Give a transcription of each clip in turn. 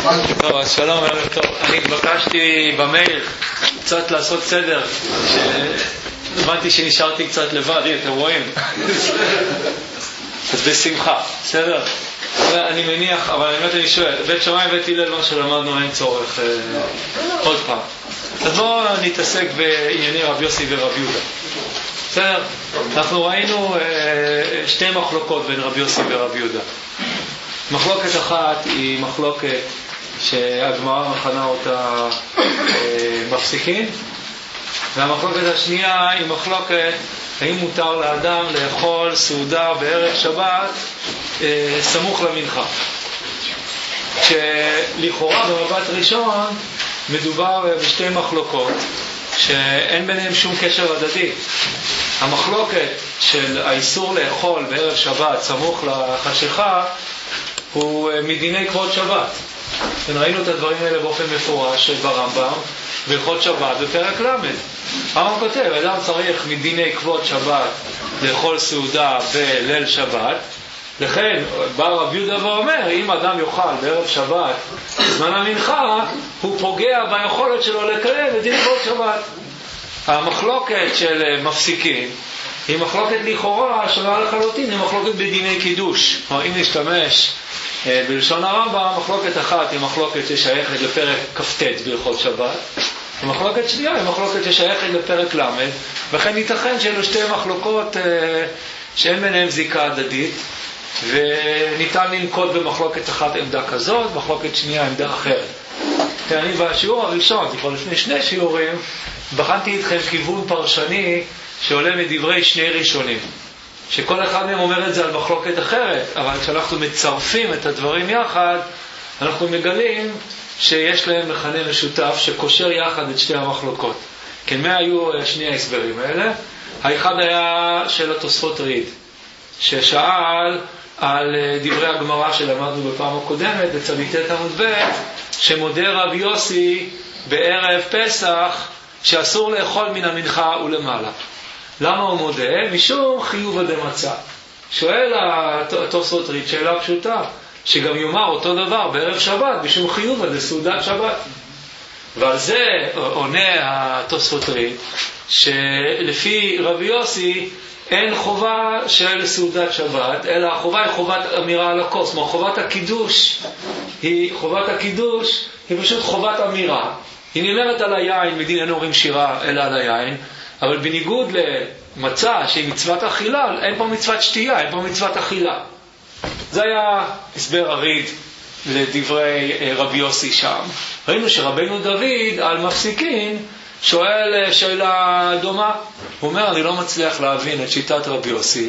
טוב, אז שלום, ערב טוב. אני התבקשתי במייל קצת לעשות סדר, הבנתי שנשארתי קצת לבד, אתם רואים? אז בשמחה, בסדר? אני מניח, אבל באמת אני שואל, בית שמאי ובית הלל מה שלמדנו אין צורך עוד פעם. אז בואו נתעסק בענייני רבי יוסי ורבי יהודה. בסדר? אנחנו ראינו שתי מחלוקות בין רבי יוסי ורבי יהודה. מחלוקת אחת היא מחלוקת שהגמרא מכנה אותה מפסיקים, והמחלוקת השנייה היא מחלוקת האם מותר לאדם לאכול סעודה בערב שבת סמוך למנחה. שלכאורה במבט ראשון מדובר בשתי מחלוקות שאין ביניהם שום קשר הדדי. המחלוקת של האיסור לאכול בערב שבת סמוך לחשיכה הוא מדיני כבוד שבת. ראינו את הדברים האלה באופן מפורש ברמב"ם בהלכות שבת בפרק ל'. הרמב"ם כותב, אדם צריך מדיני כבוד שבת לאכול סעודה בליל שבת, לכן בא רבי יהודה ואומר, אם אדם יאכל בערב שבת בזמן המנחה, הוא פוגע ביכולת שלו לקיים את דין כבוד שבת. המחלוקת של מפסיקים היא מחלוקת לכאורה שונה לחלוטין, היא מחלוקת בדיני קידוש. אם נשתמש בלשון הרמב"ם, מחלוקת אחת היא מחלוקת ששייכת לפרק כ"ט בהלכות שבת, ומחלוקת שנייה היא מחלוקת ששייכת לפרק ל', וכן ייתכן שאלו שתי מחלוקות שאין ביניהם זיקה הדדית, וניתן לנקוט במחלוקת אחת עמדה כזאת, מחלוקת שנייה עמדה אחרת. אני בשיעור הראשון, כבר לפני שני שיעורים, בחנתי איתכם כיוון פרשני שעולה מדברי שני ראשונים, שכל אחד מהם אומר את זה על מחלוקת אחרת, אבל כשאנחנו מצרפים את הדברים יחד, אנחנו מגלים שיש להם מכנה משותף שקושר יחד את שתי המחלוקות. כן, מה היו שני ההסברים האלה? האחד היה של התוספות ריד, ששאל על דברי הגמרא שלמדנו בפעם הקודמת, בצדיטת עמוד ב', שמודה רבי יוסי בערב פסח שאסור לאכול מן המנחה ולמעלה. למה הוא מודה? משום חיוב דמצה. שואל התוספות ריד שאלה פשוטה, שגם יאמר אותו דבר בערב שבת, משום חיוב דסעודת שבת. ועל זה עונה התוספות ריד, שלפי רבי יוסי אין חובה של סעודת שבת, אלא החובה היא חובת אמירה על הכוס. חובת הקידוש היא פשוט חובת אמירה. היא נאמרת על היין, מדין אין אומרים שירה אלא על היין, אבל בניגוד למצה שהיא מצוות אכילה, אין פה מצוות שתייה, אין פה מצוות אכילה. זה היה הסבר הריד לדברי רבי יוסי שם. ראינו שרבנו דוד על מפסיקים שואל שאלה דומה. הוא אומר, אני לא מצליח להבין את שיטת רבי יוסי,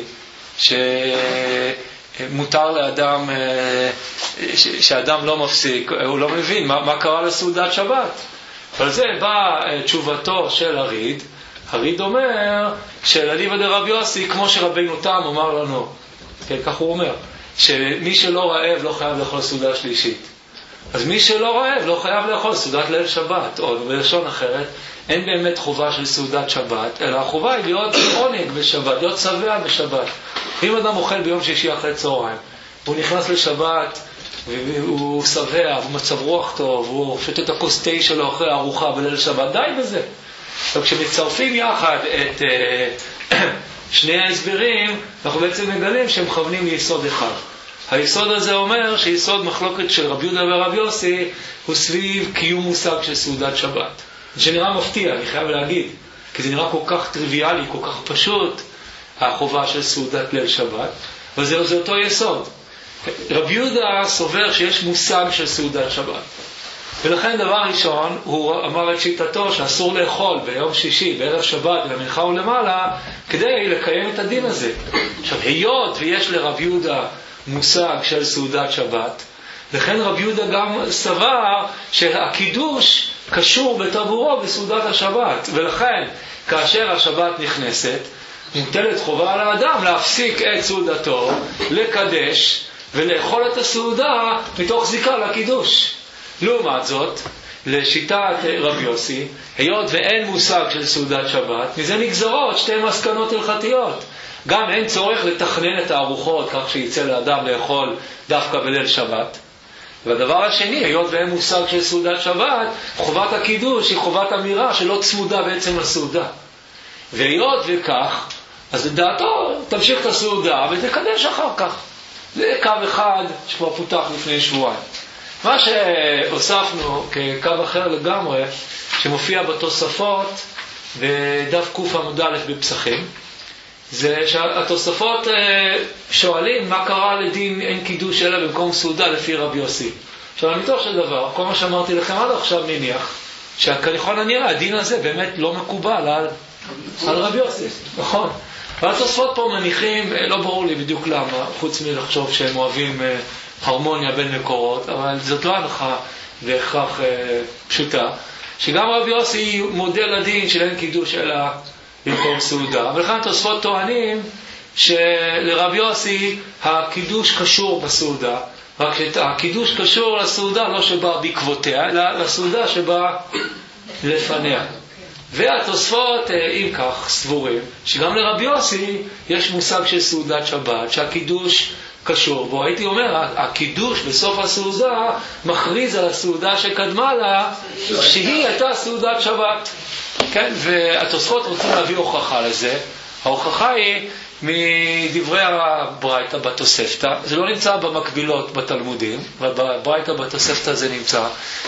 שמותר לאדם, שאדם לא מפסיק, הוא לא מבין מה קרה לסעודת שבת. אבל זה בא תשובתו של הריד. הריד אומר שלדיבא דרבי יוסי, כמו שרבנו תם אומר לנו, כן, כך הוא אומר, שמי שלא רעב לא חייב לאכול סעודה שלישית. אז מי שלא רעב לא חייב לאכול סעודת ליל שבת, או בלשון אחרת, אין באמת חובה של סעודת שבת, אלא החובה היא להיות עונג בשבת, להיות שבע בשבת. אם אדם אוכל ביום שישי אחרי צהריים, הוא נכנס לשבת והוא שבע, הוא מצב רוח טוב, הוא שותה את הכוס תה שלו אחרי ארוחה בליל שבת, די בזה. אבל כשמצרפים יחד את שני ההסברים, אנחנו בעצם מגלים שהם מכוונים ליסוד אחד. היסוד הזה אומר שיסוד מחלוקת של רבי יהודה ורבי יוסי הוא סביב קיום מושג של סעודת שבת. זה שנראה מפתיע, אני חייב להגיד, כי זה נראה כל כך טריוויאלי, כל כך פשוט, החובה של סעודת ליל שבת, אבל זה אותו יסוד. רבי יהודה סובר שיש מושג של סעודת שבת, ולכן דבר ראשון הוא אמר את שיטתו שאסור לאכול ביום שישי בערב שבת למנחה ולמעלה כדי לקיים את הדין הזה. עכשיו, היות ויש לרבי יהודה מושג של סעודת שבת, לכן רבי יהודה גם סבר שהקידוש קשור בטבורו בסעודת השבת, ולכן כאשר השבת נכנסת מוטלת חובה על האדם להפסיק את סעודתו, לקדש ולאכול את הסעודה מתוך זיקה לקידוש. לעומת זאת, לשיטת רבי יוסי, היות ואין מושג של סעודת שבת, מזה נגזרות שתי מסקנות הלכתיות. גם אין צורך לתכנן את הארוחות כך שיצא לאדם לאכול דווקא בליל שבת, והדבר השני, היות ואין מושג של סעודת שבת, חובת הקידוש היא חובת אמירה שלא צמודה בעצם לסעודה. והיות וכך, אז לדעתו תמשיך את הסעודה ותקדש אחר כך. זה קו אחד שכבר פותח לפני שבועיים. מה שהוספנו כקו אחר לגמרי, שמופיע בתוספות בדף קוף עמוד א' בפסחים, זה שהתוספות שואלים מה קרה לדין אין קידוש אלא במקום סעודה לפי רבי יוסי. עכשיו, מתוך של דבר, כל מה שאמרתי לכם עד עכשיו מניח, שככל הנראה הדין הזה באמת לא מקובל על רבי יוסי, נכון? והתוספות פה מניחים, לא ברור לי בדיוק למה, חוץ מלחשוב שהם אוהבים הרמוניה בין מקורות, אבל זאת לא הנחה בהכרח פשוטה, שגם רבי יוסי מודל לדין של אין קידוש אלא במקום סעודה. ולכן התוספות טוענים שלרבי יוסי הקידוש קשור בסעודה, רק שהקידוש קשור לסעודה לא שבא בעקבותיה, אלא לסעודה שבא לפניה. והתוספות, אם כך, סבורים שגם לרבי יוסי יש מושג של סעודת שבת, שהקידוש קשור בו. הייתי אומר, הקידוש בסוף הסעודה מכריז על הסעודה שקדמה לה, שהיא הייתה סעודת שבת. כן? והתוספות רוצים להביא הוכחה לזה. ההוכחה היא מדברי הברייתא בתוספתא. זה לא נמצא במקבילות בתלמודים, ובברייתא בתוספתא זה נמצא,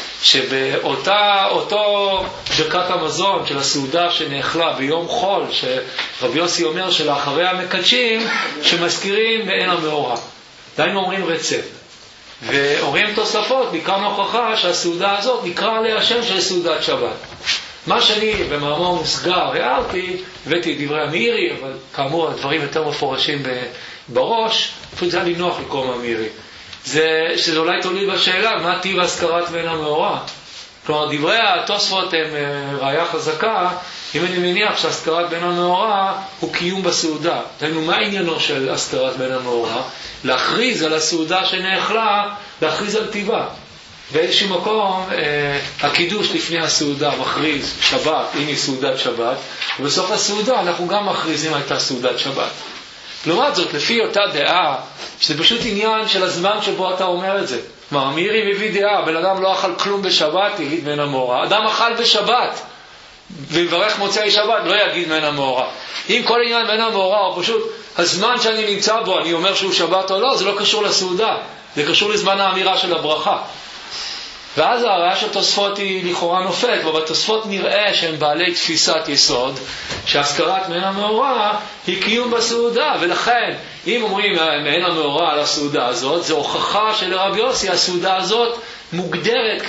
שבאותו דקת המזון של הסעודה שנאכלה ביום חול, שרבי יוסי אומר שלאחריה מקדשים, שמזכירים מעין המאורע. דיינו אומרים רצף. ואומרים תוספות, מכאן הוכחה שהסעודה הזאת נקרא עליה השם של סעודת שבת. מה שאני במאמר מוסגר הערתי, הבאתי את דברי המאירי, אבל כאמור הדברים יותר מפורשים בראש, פשוט זה היה לי נוח לקרוא מהמאירי. שזה אולי תולי בשאלה, מה טיב הזכרת בין המאורע? כלומר, דברי התוספות הם ראיה חזקה, אם אני מניח שהזכרת בין המאורע הוא קיום בסעודה. דהיינו, מה העניינו של הזכרת בין המאורע? להכריז על הסעודה שנאכלה, להכריז על טיבה. באיזשהו מקום, הקידוש לפני הסעודה מכריז שבת, הנה סעודת שבת, ובסוף הסעודה אנחנו גם מכריזים הייתה סעודת שבת. לעומת זאת, לפי אותה דעה, שזה פשוט עניין של הזמן שבו אתה אומר את זה. כלומר, המאירי מביא דעה, בן אדם לא אכל כלום בשבת, יגיד מן המאורע. אדם אכל בשבת, ויברך מוצאי שבת, לא יגיד מן המאורע. אם כל עניין מן המאורע, או פשוט הזמן שאני נמצא בו, אני אומר שהוא שבת או לא, זה לא קשור לסעודה. זה קשור לזמן האמירה של הברכה. ואז הראיה של תוספות היא לכאורה נופלת, ובתוספות נראה שהם בעלי תפיסת יסוד, שהזכרת מעין המאורע היא קיום בסעודה, ולכן אם אומרים מעין המאורע על הסעודה הזאת, זה הוכחה שלרבי יוסי הסעודה הזאת מוגדרת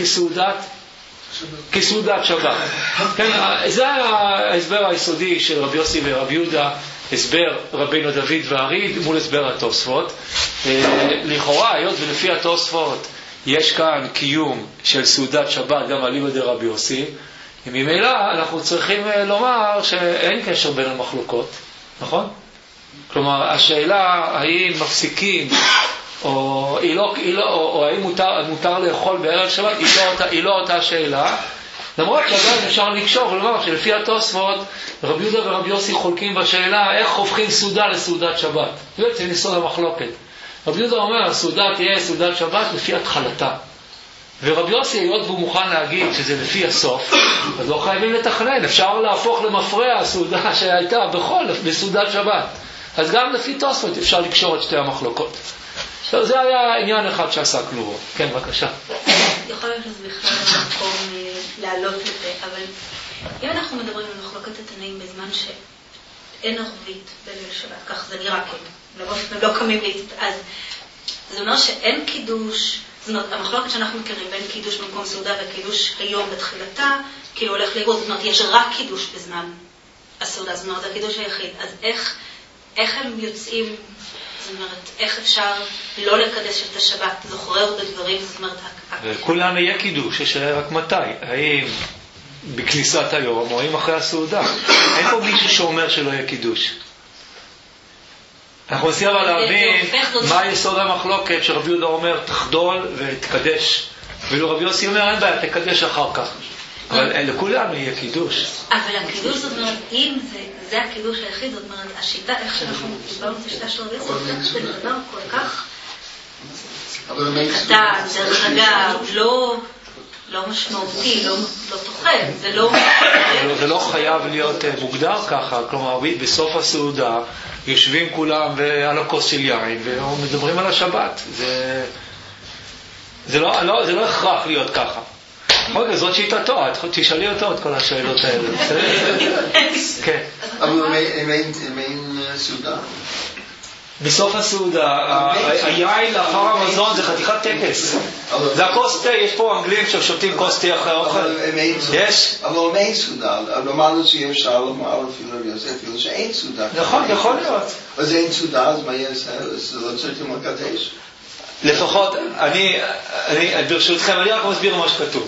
כסעודת שבת. כן, זה ההסבר היסודי של רבי יוסי ורבי יהודה, הסבר רבינו דוד והריד מול הסבר התוספות. לכאורה, היות ולפי התוספות יש כאן קיום של סעודת שבת גם על לימוד רבי יוסי, ממילא אנחנו צריכים לומר שאין קשר בין המחלוקות, נכון? כלומר, השאלה האם מפסיקים או האם מותר לאכול בערב שבת היא לא אותה שאלה, למרות שעדיין אפשר לקשור ולומר שלפי התוספות רבי יהודה ורבי יוסי חולקים בשאלה איך הופכים סעודה לסעודת שבת. זה בעצם יסוד המחלוקת. רבי יהודה אומר, הסעודה תהיה סעודת שבת לפי התחלתה. ורבי יוסי, היות והוא מוכן להגיד שזה לפי הסוף, אז לא חייבים לתכנן, אפשר להפוך למפרע הסעודה שהייתה בסעודת שבת. אז גם לפי תוספות אפשר לקשור את שתי המחלוקות. עכשיו, זה היה עניין אחד שעסקנו בו. כן, בבקשה. יכול להיות שזה בכלל מקום לעלות לזה, אבל אם אנחנו מדברים על מחלוקת התנאים בזמן שאין ערבית בליל שבת, כך זה נראה כאילו. לא קמים אז זה אומר שאין קידוש, זאת אומרת, המחלוקת שאנחנו מכירים בין קידוש במקום סעודה וקידוש היום בתחילתה, כאילו הולך לאיבוד, זאת אומרת, יש רק קידוש בזמן הסעודה, זאת אומרת, זה הקידוש היחיד. אז איך הם יוצאים, זאת אומרת, איך אפשר לא לקדש את השבת, זוכרר בדברים, זאת אומרת, וכולם יהיה קידוש, יש רק מתי, האם בכניסת היום או האם אחרי הסעודה. אין פה מישהו שאומר שלא יהיה קידוש. אנחנו רוצים אבל להבין מה יסוד המחלוקת שרבי יהודה אומר תחדול ותקדש, ואילו רבי יוסי אומר אין בעיה, תקדש אחר כך. אבל לכולם יהיה קידוש. אבל הקידוש זאת אומרת, אם זה הקידוש היחיד, זאת אומרת, השיטה, איך שאנחנו דיברנו את השיטה של רבי יוסי, זה דבר כל כך אתה, דרך אגב, לא משמעותי, לא תוכל, זה לא חייב להיות מוגדר ככה, כלומר בסוף הסעודה יושבים כולם על הכוס של יין ומדברים על השבת, זה לא הכרח להיות ככה. אוקיי, זאת שיטתו, תשאלי אותו את כל השאלות האלה. כן. אבל אם אין סעודה? בסוף הסעודה, היין לאחר המזון זה חתיכת טקס. זה הכוס תה, יש פה אנגלים ששותים כוס תה אחרי אוכל. יש? אבל אם אין סעודה, אמרנו שאי אפשר לומר אפילו שאין סעודה. נכון, יכול להיות. אז אין סעודה, אז מה יעשה? אז לא צריכים לקדש. לפחות, ברשותכם, אני רק מסביר מה שכתוב.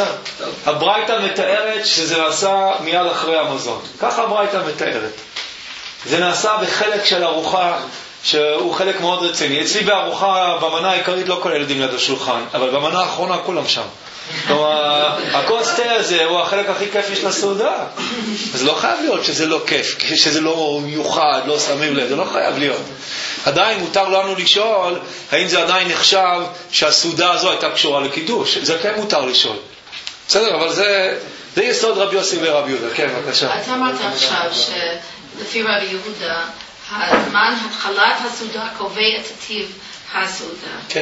הברייתא מתארת שזה נעשה מיד אחרי המזון. ככה הברייתא מתארת. זה נעשה בחלק של ארוחה שהוא חלק מאוד רציני. אצלי בארוחה, במנה העיקרית לא כל הילדים ליד השולחן, אבל במנה האחרונה כולם שם. כלומר, הכוס תה הזה הוא החלק הכי כיפי של הסעודה. אז לא חייב להיות שזה לא כיף, שזה לא מיוחד, לא שמים לב, זה לא חייב להיות. עדיין מותר לנו לשאול האם זה עדיין נחשב שהסעודה הזו הייתה קשורה לקידוש. זה כן מותר לשאול. בסדר, אבל זה יסוד רבי יוסי ורבי יהודה. כן, בבקשה. אתה אמרת עכשיו שלפי רבי יהודה הזמן התחלת הסעודה קובע את טיב הסעודה. כן.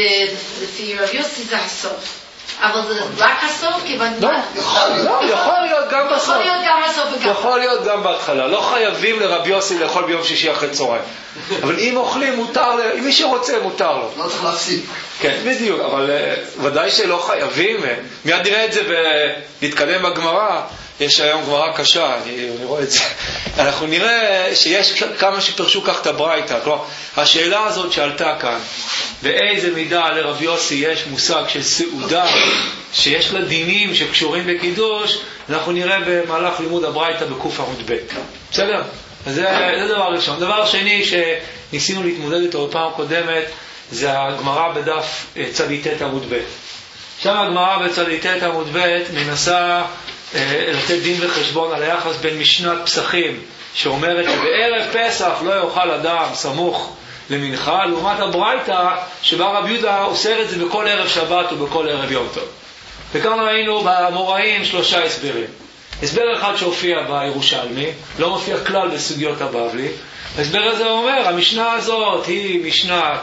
ולפי רבי יוסי זה הסוף. אבל זה רק הסוף? לא, יכול להיות גם בסוף. יכול להיות גם בסוף וגם. יכול להיות גם בהתחלה. לא חייבים לרבי יוסי לאכול ביום שישי אחרי צהריים. אבל אם אוכלים, מותר, אם מי שרוצה, מותר לו. לא צריך להפסיק. כן, בדיוק, אבל ודאי שלא חייבים. מיד נראה את זה להתקדם בגמרא. יש היום גמרא קשה, אני רואה את זה. אנחנו נראה שיש כמה שפרשו כך את הברייתא. כלומר, השאלה הזאת שעלתה כאן, באיזה מידה לרבי יוסי יש מושג של סעודה, שיש לה דינים שקשורים בקידוש, אנחנו נראה במהלך לימוד הברייתא בקוף עמוד ב'. בסדר? אז זה דבר ראשון. דבר שני שניסינו להתמודד איתו בפעם הקודמת, זה הגמרא בדף צדיטת עמוד ב'. שם הגמרא בצדיטת עמוד ב' מנסה לתת דין וחשבון על היחס בין משנת פסחים, שאומרת שבערב פסח לא יאכל אדם סמוך למנחה, לעומת הברייתא שבה רבי יהודה אוסר את זה בכל ערב שבת ובכל ערב יום טוב. וכאן ראינו במוראים 3 הסברים. הסבר אחד שהופיע בירושלמי, לא מופיע כלל בסוגיות הבבלי. ההסבר הזה אומר, המשנה הזאת היא משנת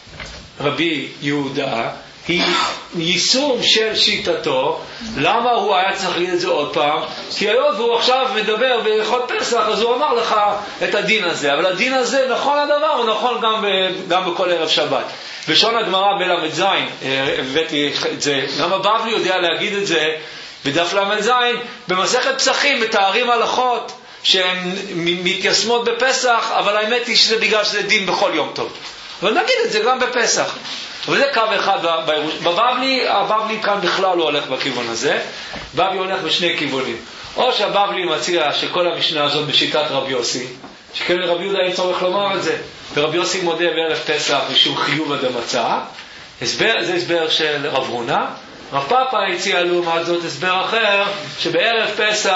רבי יהודה, היא יישום של שיטתו. למה הוא היה צריך להגיד את זה עוד פעם? כי היום הוא עכשיו מדבר בהלכות פסח, אז הוא אמר לך את הדין הזה, אבל הדין הזה נכון הדבר, הוא נכון גם בכל ערב שבת. בשון הגמרא בל"ז, הבאתי את זה, גם הבבלי יודע להגיד את זה בדף ל"ז, במסכת פסחים מתארים הלכות שהן מתיישמות בפסח, אבל האמת היא שזה בגלל שזה דין בכל יום טוב. אבל נגיד את זה גם בפסח. אבל זה קו אחד בבבלי. הבבלי כאן בכלל לא הולך בכיוון הזה. בבלי הולך בשני כיוונים. או שהבבלי מציע שכל המשנה הזאת בשיטת רבי יוסי, שכן לרבי יהודה אין צורך לומר את זה, ורבי יוסי מודה בערב פסח משום חיוב עד המצה. זה הסבר של רב הונא. רב פאפא הציע לעומת זאת הסבר אחר, שבערב פסח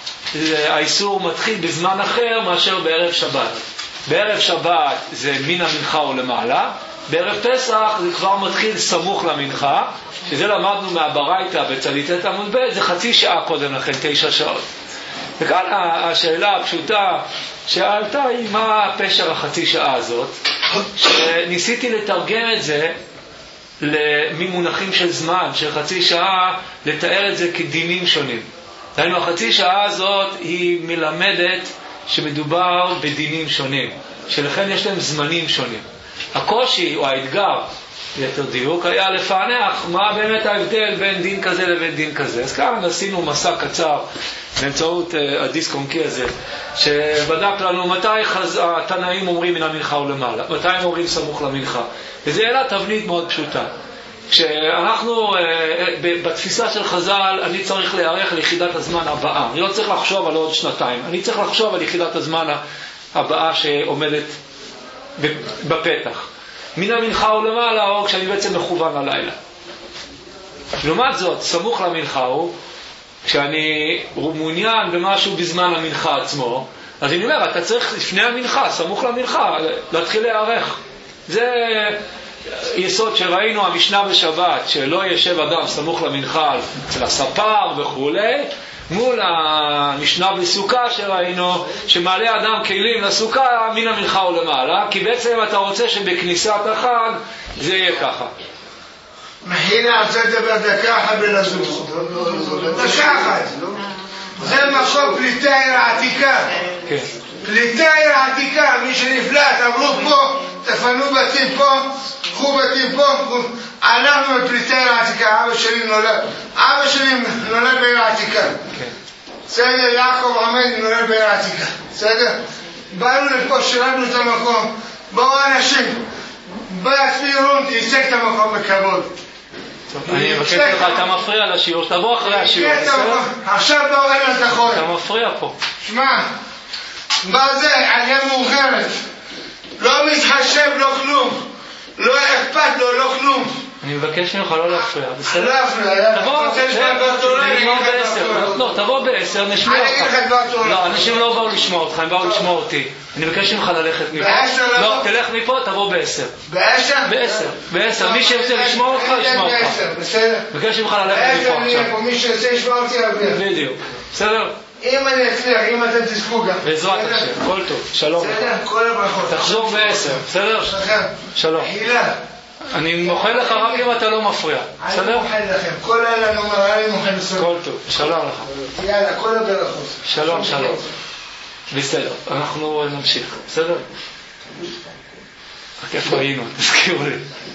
האיסור מתחיל בזמן אחר מאשר בערב שבת. בערב שבת זה מן המנחה או למעלה, בערב פסח זה כבר מתחיל סמוך למנחה, שזה למדנו מהברייתא בצדיטת עמוד ב', זה חצי שעה קודם לכן, 9 שעות. וכאן השאלה הפשוטה שעלתה היא מה פשר החצי שעה הזאת, שניסיתי לתרגם את זה ממונחים של זמן, של חצי שעה, לתאר את זה כדינים שונים. דהיינו, החצי שעה הזאת היא מלמדת שמדובר בדינים שונים, שלכן יש להם זמנים שונים. הקושי או האתגר, ליתר דיוק, היה לפענח מה באמת ההבדל בין דין כזה לבין דין כזה. אז כאן עשינו מסע קצר באמצעות הדיסק און-קי הזה, שבדק לנו מתי התנאים אומרים מן המנחה או למעלה, מתי הם אומרים סמוך למנחה. וזה העלה תבנית מאוד פשוטה. כשאנחנו בתפיסה של חז"ל, אני צריך להיערך ליחידת הזמן הבאה. אני לא צריך לחשוב על עוד שנתיים, אני צריך לחשוב על יחידת הזמן הבאה שעומדת בפתח. מן המנחה או למעלה, או כשאני בעצם מכוון הלילה. לעומת זאת, סמוך למנחה הוא, כשאני מעוניין במשהו בזמן המנחה עצמו, אז אני אומר, אתה צריך לפני המנחה, סמוך למנחה, להתחיל להיערך. יסוד שראינו המשנה בשבת, שלא ישב אדם סמוך למנחה אצל הספר וכו', מול המשנה בסוכה שראינו, שמעלה אדם כלים לסוכה מן המנחה ולמעלה, כי בעצם אתה רוצה שבכניסת החג זה יהיה ככה. מחילה, רוצה לדבר דקה אחת בין הזוג. דקה אחת. זה מקום פליטי העיר העתיקה. פליטי העיר העתיקה, מי שנפלט, עברו פה, תפנו בתים פה, קחו בתים פה, אנחנו בפליטי העיר העתיקה. אבא שלי נולד בעיר העתיקה. בסדר, יעקב עמד נולד בעיר העתיקה. בסדר? באנו לפה, שרדנו את המקום. באו אנשים, בצפירות, ייצג את המקום בכבוד. אני מבקש לך, אתה מפריע לשיעור, תבוא אחרי השיעור, בסדר? עכשיו באו אלה את החול. אתה מפריע פה. שמע, בזה, עלייה מאוחרת, לא מתחשב, לא כלום, לא אכפת לו, לא כלום. אני מבקש ממך לא להפריע, בסדר? לא להפריע, תבוא ב10, נשמע אותך. לא, אנשים לא באו לשמוע אותך, הם באו לשמוע אותי. אני מבקש ממך ללכת מפה. לא, תלך מפה, תבוא ב10. ב10, מי שירצה לשמוע אותך, ישמע אותך. מבקש ממך ללכת מפה עכשיו. מי שירצה לשמוע אותי, ירוויח. בדיוק, בסדר? אם אני אצליח, אם אתם תזכו גם. בעזרת השם, כל טוב, שלום. בסדר, כל הברכות. תחזור ב10, בסדר? שלום. חילה. אני מוחל לך רק אם אתה לא מפריע, בסדר? אני מוחל לכם, כל אלה נאמר, אני מוחל לסוף. כל טוב, שלום לך. יאללה, כל הברכות. שלום. בסדר, אנחנו נמשיך, בסדר? רק איפה היינו, תזכירו לי.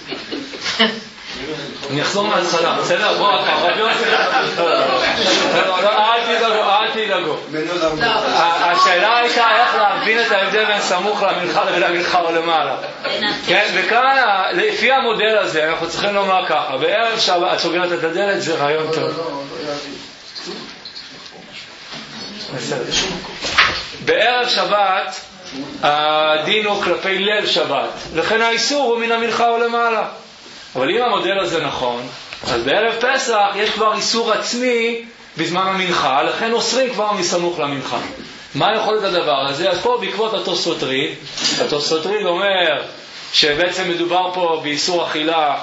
אני אחזור מההתחלה, בסדר? בוא, רבי יוסי. אל תדאגו. השאלה הייתה איך להבין את ההבדל בין סמוך למנחה לבין המנחה או למעלה. וכאן, לפי המודל הזה, אנחנו צריכים לומר ככה, בערב שבת, את סוגרת את הדלת, זה רעיון טוב. בערב שבת, הדין הוא כלפי ליל שבת, לכן האיסור הוא מן המנחה או למעלה. אבל אם המודל הזה נכון, אז בערב פסח יש כבר איסור עצמי בזמן המנחה, לכן אוסרים כבר מסמוך למנחה. מה יכול להיות הדבר הזה? אז פה בעקבות התוספות ריד אומר שבעצם מדובר פה באיסור אכילה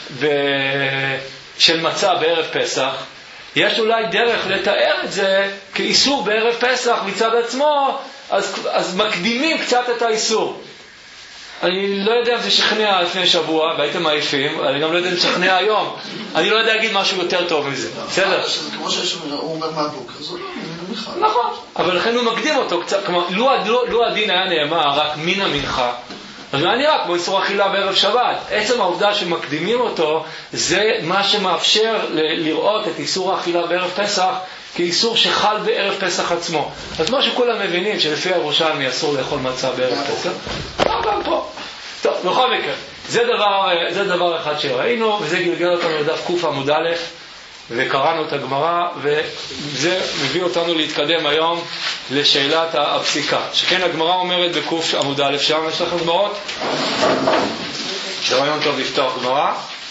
של מצה בערב פסח. יש אולי דרך לתאר את זה כאיסור בערב פסח מצד עצמו, אז מקדימים קצת את האיסור. אני לא יודע אם זה שכנע לפני שבוע, והייתם עייפים, אני גם לא יודע אם שכנע היום. אני לא יודע להגיד משהו יותר טוב מזה. בסדר? כמו שהוא אומר מהבוקר, זה לא נכון, אבל לכן הוא מקדים אותו קצת. כלומר, לו הדין היה נאמר רק מן המנחה, אז זה היה נראה כמו איסור אכילה בערב שבת. עצם העובדה שמקדימים אותו, זה מה שמאפשר לראות את איסור האכילה בערב פסח כאיסור שחל בערב פסח עצמו. אז מה שכולם מבינים שלפי הירושלמי אסור לאכול מצה בערב פסח, גם פה. טוב, בכל מקרה, זה דבר אחד שראינו, וזה גלגל אותנו לדף קוף עמוד א', וקראנו את הגמרא, וזה מביא אותנו להתקדם היום לשאלת הפסיקה. שכן הגמרא אומרת בקוף עמוד א', שם יש לכם גמרות? זה רעיון טוב לפתוח גמרא.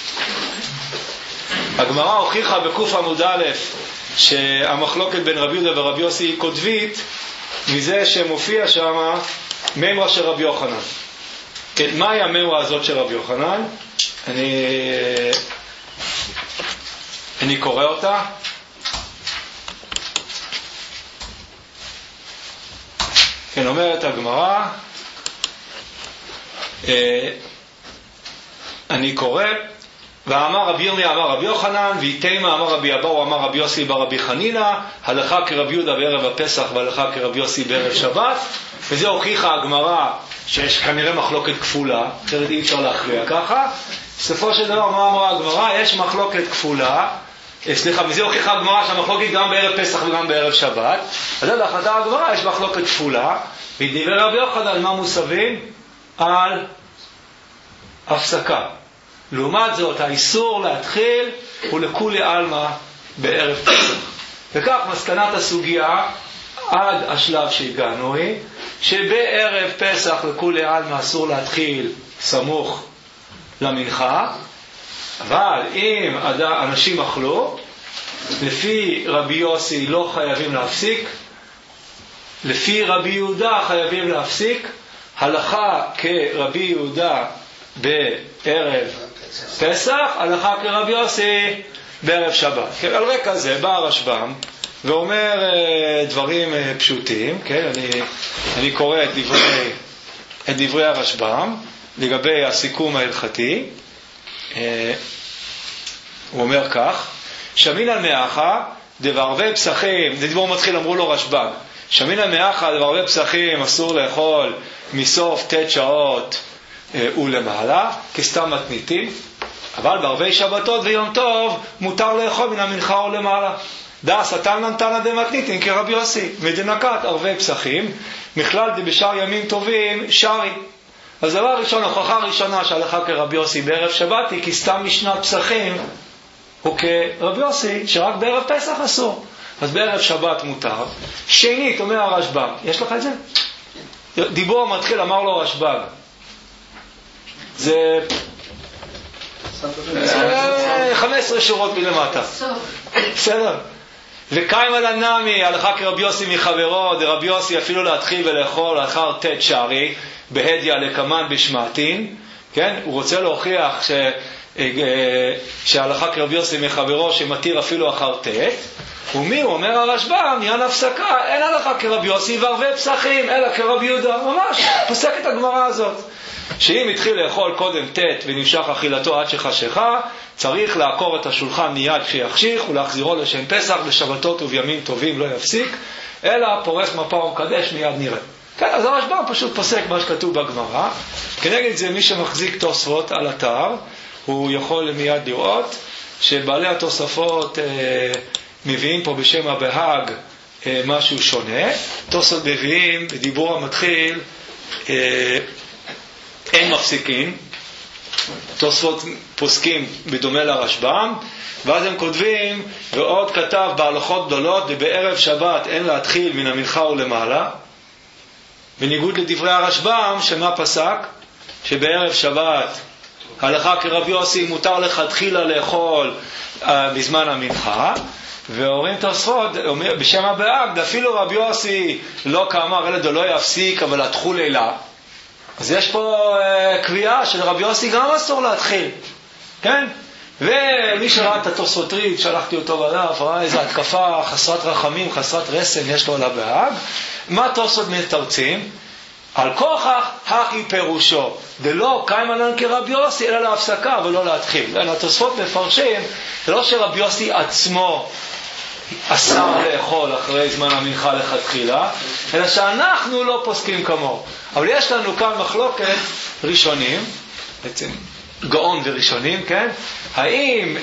הגמרא הוכיחה בקוף עמוד א' שהמחלוקת בין רבי יהודה ורבי יוסי היא קוטבית מזה שמופיע שם ממרה של רבי יוחנן. מהי הממרה הזאת של רבי יוחנן? אני קורא אותה. כן, אומרת הגמרא, אני קורא, ואמר רבי ירמיה אמר רבי יוחנן, ויתימה אמר רבי אבאו אמר רבי יוסי ברבי חנינה, הלכה כרבי יהודה בערב הפסח והלכה כרבי יוסי בערב שבת. וזה הוכיחה הגמרא שיש כנראה מחלוקת כפולה, אחרת אי אפשר להכריע ככה. בסופו של דבר מה אמרה הגמרא? יש מחלוקת כפולה, וזה הוכיחה הגמרא שהמחלוקת גם בערב פסח וגם בערב שבת. אז להחלטה הגמרא יש מחלוקת כפולה, ודיבר רבי יוחנן מה מוסבים? על הפסקה. לעומת זאת, האיסור להתחיל הוא לכולי עלמא בערב פסח. וכך מסקנת הסוגיה עד השלב שהגענו היא, שבערב פסח לכולי עלמא אסור להתחיל סמוך למנחה, אבל אם אנשים אכלו, לפי רבי יוסי לא חייבים להפסיק, לפי רבי יהודה חייבים להפסיק, הלכה כרבי יהודה בערב פסח, הלכה כרבי יוסי בערב שבת. כן, על רקע זה בא הרשב"ם ואומר דברים פשוטים, כן? אני קורא את דברי הרשב"ם לגבי הסיכום ההלכתי. הוא אומר כך: שמינן מאחה דבערבי פסחים, זה דיבור מתחיל, אמרו לו רשב"ם, שמינן מאחה דבערבי פסחים אסור לאכול מסוף ת' שעות ולמעלה, כסתם מתניתים, אבל בערבי שבתות ויום טוב מותר לאכול מן המנחה ולמעלה. דאס התנן תנא דמתניתין כרבי יוסי, מדנקת ערבי פסחים מכלל דבשאר ימים טובים שרי. אז דבר ראשון, הוכחה ראשונה שהלכה כרבי יוסי בערב שבת היא כי סתם משנת פסחים הוא כרבי יוסי שרק בערב פסח אסור, אז בערב שבת מותר. שנית, אומר הרשב"ם, יש לך את זה? דיבור מתחיל, אמר לו הרשב"ם, זה 15 שורות מלמטה, בסדר? וקיים על הנמי, הלכה כרבי יוסי מחברו, דרבי יוסי אפילו להתחיל ולאכול לאחר ת' שערי בהדיה לקמן בשמעתין, כן? הוא רוצה להוכיח שההלכה כרבי יוסי מחברו שמתיר אפילו אחר ת'. ומי הוא אומר הרשב"ם, עניין הפסקה, אין הלכה כרבי יוסי וערבי פסחים אלא כרבי יהודה, ממש פוסקת הגמרא הזאת שאם התחיל לאכול קודם ת' ונמשך אכילתו עד שחשיכה, צריך לעקור את השולחן מיד כשיחשיך ולהחזירו לשם פסח, בשבתות ובימים טובים לא יפסיק, אלא פורס מפה ומקדש מיד נראה. כן, אז הרשב"ם פשוט פוסק מה שכתוב בגמרא. כנגד זה מי שמחזיק תוספות על אתר, הוא יכול מיד לראות שבעלי התוספות מביאים פה בשם הבהג משהו שונה. תוספות מביאים בדיבור המתחיל אין מפסיקים, תוספות פוסקים בדומה לרשב"ם, ואז הם כותבים ועוד כתב בהלכות גדולות ובערב שבת אין להתחיל מן המנחה ולמעלה, בניגוד לדברי הרשב"ם שמה פסק? שבערב שבת הלכה כרבי יוסי מותר לכתחילה לאכול בזמן המנחה, ואומרים תוספות בשם הבהג אפילו רבי יוסי לא כאמר אלא לא יפסיק אבל התחול לילה. אז יש פה קביעה של רבי יוסי גם אסור להתחיל, כן? ומי שראה את התוספותרית, שלחתי אותו בדף, ראה איזו התקפה חסרת רחמים, חסרת רסן יש לו על הבהג. מה תוספות מתרצים? על כוכך הכי פירושו דלא קיימנן כרבי יוסי אלא להפסקה ולא להתחיל. התוספות מפרשים לא שרבי יוסי עצמו אסר לאכול אחרי זמן המנחה לכתחילה, אלא שאנחנו לא פוסקים כמוהו. אבל יש לנו כאן מחלוקת ראשונים, בעצם גאון וראשונים, כן? האם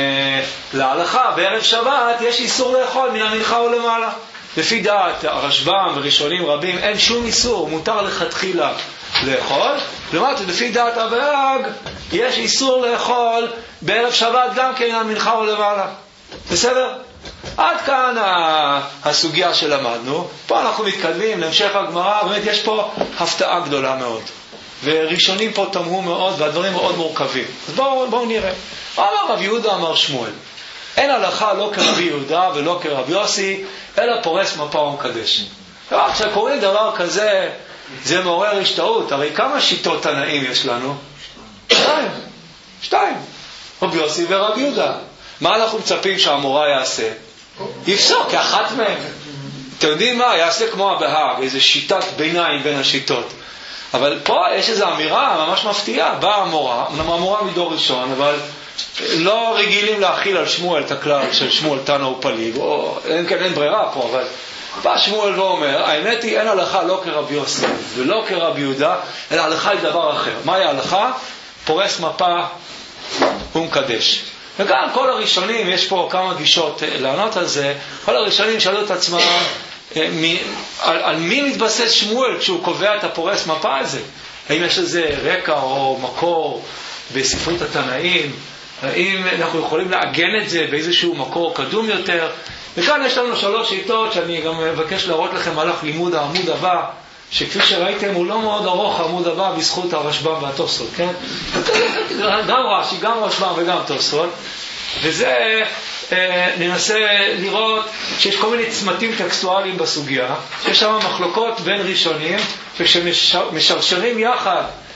להלכה בערב שבת יש איסור לאכול מן המנחה ולמעלה? לפי דעת הרשב"ם וראשונים רבים אין שום איסור, מותר לכתחילה לאכול. לעומת לפי דעת הבהג יש איסור לאכול בערב שבת גם כן מן המנחה ולמעלה. בסדר? עד כאן הסוגיה שלמדנו. פה אנחנו מתקדמים להמשך הגמרא. באמת יש פה הפתעה גדולה מאוד, וראשונים פה תמהו מאוד והדברים מאוד מורכבים. אז בואו נראה. אמר רב יהודה אמר שמואל, אין הלכה לא כרבי יהודה ולא כרבי יוסי אלא פורס מפה ומקדש. כשקוראים דבר כזה זה מעורר השתאות. הרי כמה שיטות תנאים יש לנו? שתיים, רבי יוסי ורבי יהודה. מה אנחנו מצפים שהמורה יעשה? יפסוק כאחת מהם. אתם יודעים מה? יעשה כמו הבהג, איזו שיטת ביניים בין השיטות. אבל פה יש איזו אמירה ממש מפתיעה. באה המורה, המורה מדור ראשון, אבל לא רגילים להכיל על שמואל את הכלל של שמואל תנא ופליג, אין ברירה פה, אבל בא שמואל ואומר, האמת היא אין הלכה לא כרבי יוסי ולא כרבי יהודה, אלא הלכה היא דבר אחר. מהי ההלכה? פורס מפה ומקדש. וגם כל הראשונים, יש פה כמה גישות לענות על זה, כל הראשונים שאלו את עצמם על מי מתבסס שמואל כשהוא קובע את הפורס מפה הזה? האם יש לזה רקע או מקור בספרות התנאים? האם אנחנו יכולים לעגן את זה באיזשהו מקור קדום יותר? וכאן יש לנו 3 שיטות שאני גם מבקש להראות לכם מהלך לימוד העמוד הבא, שכפי שראיתם הוא לא מאוד ארוך העמוד הבא בזכות הרשב"ם והתוספות, כן? גם רש"י, גם רשב"ם וגם תוספות. וזה ננסה לראות שיש כל מיני צמתים טקסטואליים בסוגיה, שיש שם מחלוקות בין ראשונים, וכשמשרשרים יחד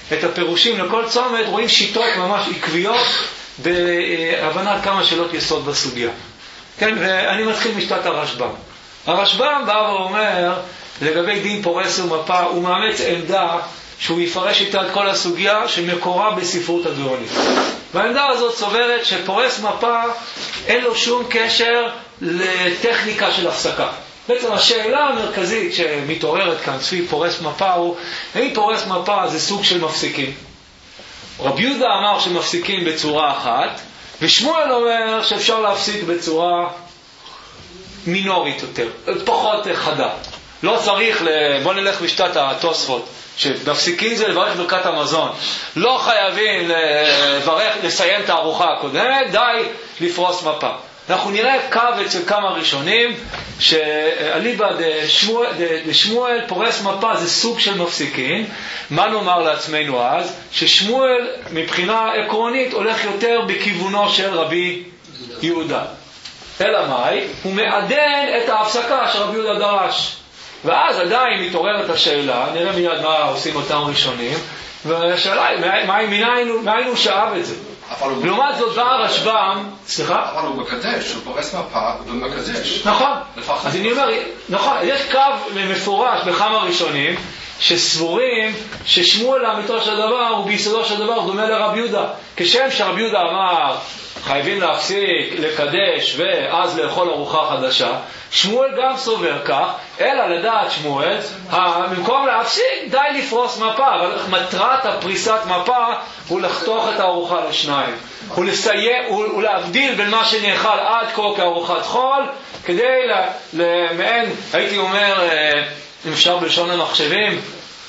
את הפירושים לכל צומת, רואים שיטות ממש עקביות בהבנת כמה שאלות יסוד בסוגיה. כן, ואני מתחיל משפט הרשב"ם. הרשב"ם בא ואומר, לגבי דין פורס ומפה, הוא מאמץ עמדה שהוא יפרש איתה את כל הסוגיה שמקורה בספרות הגאונית. והעמדה הזאת סוברת שפורס מפה אין לו שום קשר לטכניקה של הפסקה. בעצם השאלה המרכזית שמתעוררת כאן סביב פורס מפה הוא, האם פורס מפה זה סוג של מפסיקים? רבי יהודה אמר שמפסיקים בצורה אחת, ושמואל אומר שאפשר להפסיק בצורה מינורית יותר, פחות חדה. לא צריך, בוא נלך בשתת התוספות, שמפסיקים זה לברך ברכת המזון. לא חייבים לסיים את הארוחה הקודמת, די לפרוס מפה. אנחנו נראה קו אצל כמה ראשונים, שאליבא דשמואל פורס מפה זה סוג של מפסיקים. מה נאמר לעצמנו אז? ששמואל מבחינה עקרונית הולך יותר בכיוונו של רבי יהודה. אלא מאי? הוא מעדן את ההפסקה שרבי יהודה דרש. ואז עדיין מתעוררת השאלה, נראה מיד מה עושים אותם ראשונים, והשאלה היא, מאין הוא שאב את זה? לעומת זאת בא הרשב"ם, סליחה? אבל הוא מקדש, הוא פורס מפה ומקדש. נכון, אז אני אומר, נכון, יש קו מפורש בכמה ראשונים, שסבורים ששמואל לאמיתו של דבר הוא ביסודו של דבר דומה לרבי יהודה. כשם שרבי יהודה אמר חייבים להפסיק, לקדש ואז לאכול ארוחה חדשה, שמואל גם סובר כך, אלא לדעת שמואל, במקום להפסיק די לפרוס מפה, אבל מטרת הפריסת מפה הוא לחתוך את הארוחה לשניים, הוא להבדיל בין מה שנאכל עד כה כארוחת חול, כדי למעין, הייתי אומר, אם אפשר בלשון המחשבים,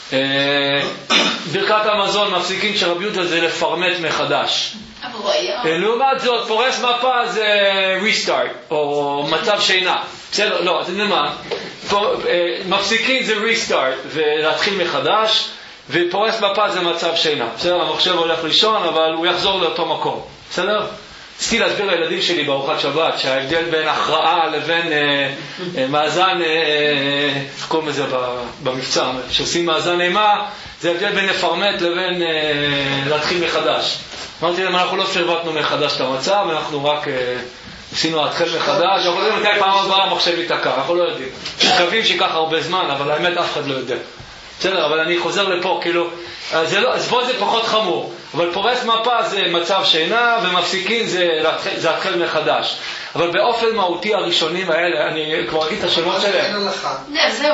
ברכת המזון מפסיקים שרבי יהודה זה לפרמט מחדש. לעומת זאת פורס מפה זה ריסטארט או מצב שינה. בסדר? לא, אתם יודעים מה? מפסיקים זה ריסטארט ולהתחיל מחדש, ופורס מפה זה מצב שינה. בסדר? המחשב הולך לישון אבל הוא יחזור לאותו מקום. בסדר? רציתי להסביר לילדים שלי בארוחת שבת שההבדל בין הכרעה לבין מאזן, איך קוראים לזה במבצע, שעושים מאזן אימה, זה הבדל בין לפרמט לבין להתחיל מחדש. אמרתי להם, אנחנו לא פרבטנו מחדש את המצב, אנחנו רק עשינו להתחיל מחדש, אנחנו לא יודעים מתי פעם הבאה המחשב ייתקע, אנחנו לא יודעים. מקווים שיקח הרבה זמן, אבל האמת אף אחד לא יודע. בסדר, אבל אני חוזר לפה, כאילו, אז פה זה פחות חמור. אבל פורס מפה זה מצב שינה, ומפסיקים זה להתחיל מחדש. אבל באופן מהותי הראשונים האלה, אני כבר אגיד את השמות שלהם. זהו.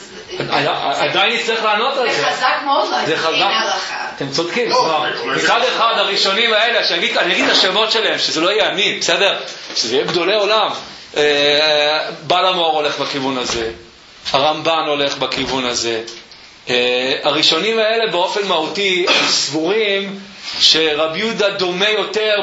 עדיין נצטרך לענות על זה. זה חזק מאוד, זה חזק. אתם צודקים. מצד אחד הראשונים האלה, אני אגיד את השמות שלהם, שזה לא יהיה אמין, בסדר? שזה יהיה גדולי עולם. בעל המאור הולך בכיוון הזה, הרמב"ן הולך בכיוון הזה. הראשונים האלה באופן מהותי סבורים שרבי יהודה דומה יותר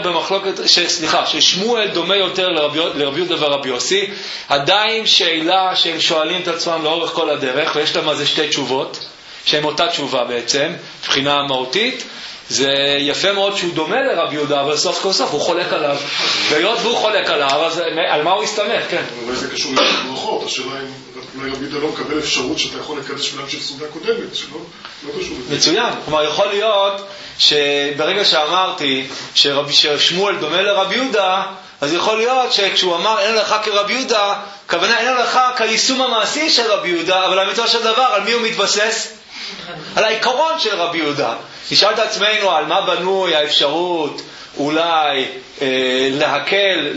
ששמואל דומה יותר לרבי יהודה ורבי יוסי. עדיין שאלה שהם שואלים את עצמם לאורך כל הדרך, ויש להם אז שתי תשובות שהן אותה תשובה בעצם מבחינה מהותית. זה יפה מאוד שהוא דומה לרבי יהודה, אבל סוף כל סוף הוא חולק עליו, והיות והוא חולק עליו, אז על מה הוא יסתמך? כן. אולי זה קשור לברכות, השאלה אם אולי רבי יהודה לא מקבל אפשרות שאתה יכול לקדש בלם של סעודה קודמת, שלא קשור לזה. מצוין, כלומר יכול להיות שברגע שאמרתי ששמואל דומה לרבי יהודה, אז יכול להיות שכשהוא אמר אין לך כרבי יהודה, כוונה אין לך כיישום המעשי של רבי יהודה, אבל האמיתו של דבר, על מי הוא מתבסס? על העיקרון של רבי יהודה. נשאל את עצמנו על מה בנוי האפשרות אולי להקל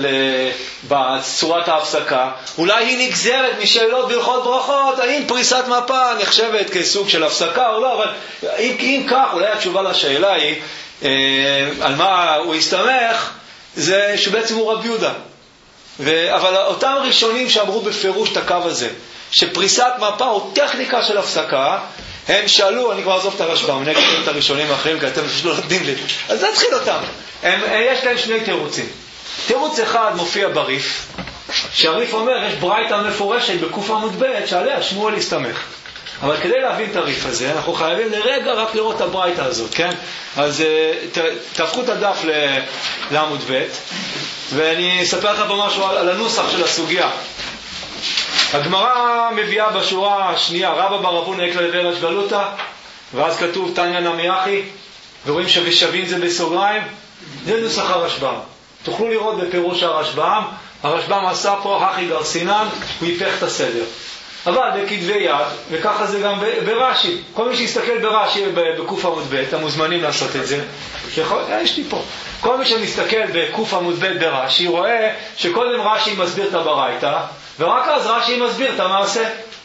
בצורת ההפסקה. אולי היא נגזרת משאלות בהלכות ברכות, האם פריסת מפה נחשבת כסוג של הפסקה או לא, אבל אם כך, אולי התשובה לשאלה היא על מה הוא הסתמך, זה שבעצם הוא רבי יהודה. אבל אותם ראשונים שאמרו בפירוש את הקו הזה, שפריסת מפה הוא טכניקה של הפסקה, הם שאלו, אני כבר עזוב את הרשב"ם, אני אגיד את הראשונים האחרים, כי אתם לא נותנים לי. אז נתחיל אותם. יש להם שני תירוצים. תירוץ אחד מופיע בריף, שהריף אומר, יש ברייתא מפורשת בקוף עמוד ב' שעליה שמואל הסתמך. אבל כדי להבין את הריף הזה, אנחנו חייבים לרגע רק לראות את הברייתא הזאת, כן? אז תהפכו את הדף לעמוד ב', ואני אספר לך במשהו על הנוסח של הסוגיה. הגמרא מביאה בשורה השנייה, רבא בר אבונה איקלה לברש גלותא, ואז כתוב תניא נמי אחי, ורואים שווים זה בסוגריים, זה נוסח הרשב"ם. תוכלו לראות בפירוש הרשב"ם, הרשב"ם עשה פה הכי גרסינן, הוא היפך את הסדר. אבל בכתבי יד, וככה זה גם ברש"י. כל מי שיסתכל ברש"י בקוף עמוד ב', המוזמנים לעשות את זה. יש לי פה. כל מי שמסתכל בקוף עמוד ב' ברש"י, רואה שקודם רש"י מסביר את הברייתא, ורק אז רש"י מסביר את המעשה.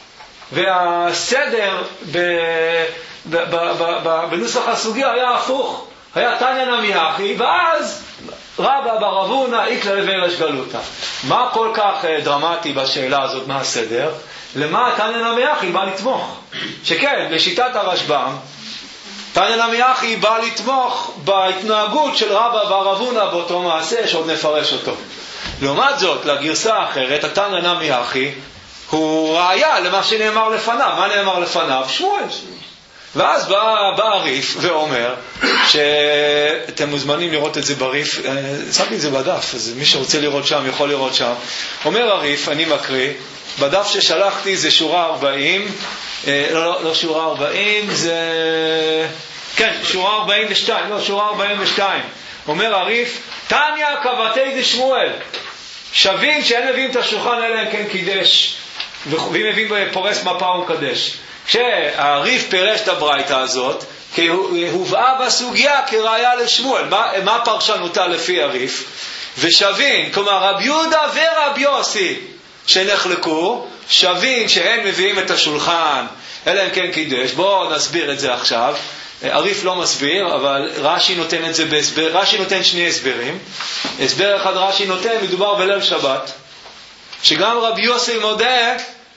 והסדר בנוסח הסוגיה היה הפוך. היה תניא נמי אחי, ואז רבא בר אבונה איקלא לווירש גלותא. מה כל כך דרמטי בשאלה הזאת, מה הסדר? למה תניא נמי אחי בא לתמוך? שכן, בשיטת הרשב"ם, תניא נמי אחי בא לתמוך בהתנהגות של רבא בר אבונה באותו מעשה שעוד נפרש אותו. לעומת זאת, לגרסה האחרת, התניא נמי אחי הוא ראיה למה שנאמר לפניו. מה נאמר לפניו? שמואל. ואז בא הריף ואומר שאתם מוזמנים לראות את זה בריף, שמתי את זה בדף, אז מי שרוצה לראות שם יכול לראות שם. אומר הריף, אני מקריא, בדף ששלחתי זה שורה 40, לא שורה 40, זה כן, שורה 42, לא שורה 42. אומר הריף, תניא כבתי דשמואל, שווים שאין מביאים את השולחן אלא אם כן קידש, ואם מביאים פורס מפה ומקדש. כשהריף פירש את הברייתא הזאת, כי הובאה בסוגיה כראיה לשמואל. מה פרשנותה לפי הריף? ושווין, כלומר רבי יהודה ורבי יוסי שנחלקו, שווין שאין מביאים את השולחן אלא אם כן קידש. בואו נסביר את זה עכשיו. הריף לא מסביר, אבל רש"י נותן את זה בהסבר. רש"י נותן שני הסברים. הסבר אחד רש"י נותן, מדובר בליל שבת, שגם רבי יוסי מודה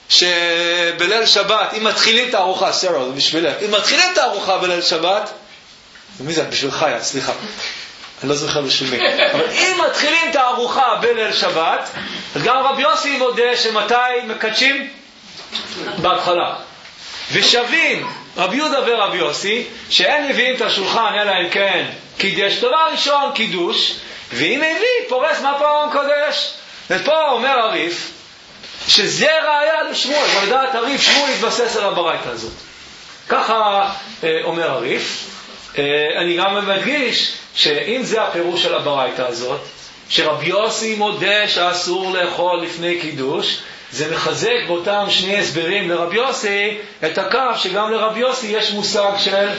שבליל שבת, אם מתחילים את הארוחה, סרר, זה בשבילך, אם מתחילים את הארוחה בליל שבת, מי זה? בשבילך, סליחה, אני לא זוכר בשביל מי, אבל אם מתחילים את הארוחה בליל שבת, אז גם רבי יוסי מודה שמתי מקדשים? בהתחלה. ושווים רבי יהודה ורבי יוסי שאין מביאים את השולחן אלא אם כן קידש. דבר ראשון קידוש, ואם מביא פורס מפה ומקדש. ופה אומר הריף שזה ראיה לשמואל, ולדעת הריף שמואל התבסס על הברייתא הזאת. ככה אומר הריף. אני גם מדגיש שאם זה הפירוש של הברייתא הזאת, שרבי יוסי מודה שאסור לאכול לפני קידוש, זה מחזק באותם שני הסברים לרבי יוסי את הקו שגם לרבי יוסי יש מושג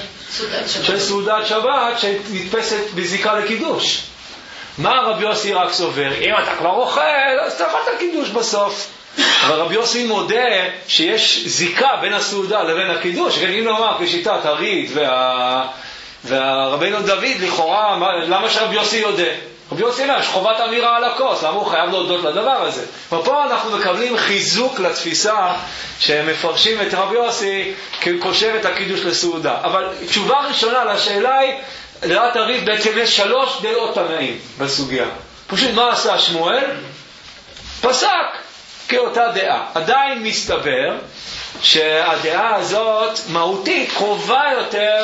של סעודת שבת שנתפסת בזיקה לקידוש. מה רבי יוסי רק סובר? אם אתה כבר אוכל, אז תאכל את הקידוש בסוף. אבל רבי יוסי מודה שיש זיקה בין הסעודה לבין הקידוש. אם נאמר כשיטת הריד והרבינו דוד, לכאורה, למה שרבי יוסי יודע? רבי יוסי אומר, יש חובת אמירה על הכוס, למה הוא חייב להודות לדבר הזה? ופה אנחנו מקבלים חיזוק לתפיסה שמפרשים את רבי יוסי כקושר את הקידוש לסעודה. אבל תשובה ראשונה לשאלה היא, לדעת הריף בעצם יש 3 דעות תנאים בסוגיה. פשוט מה עשה שמואל? פסק כאותה דעה. עדיין מסתבר שהדעה הזאת מהותית קרובה יותר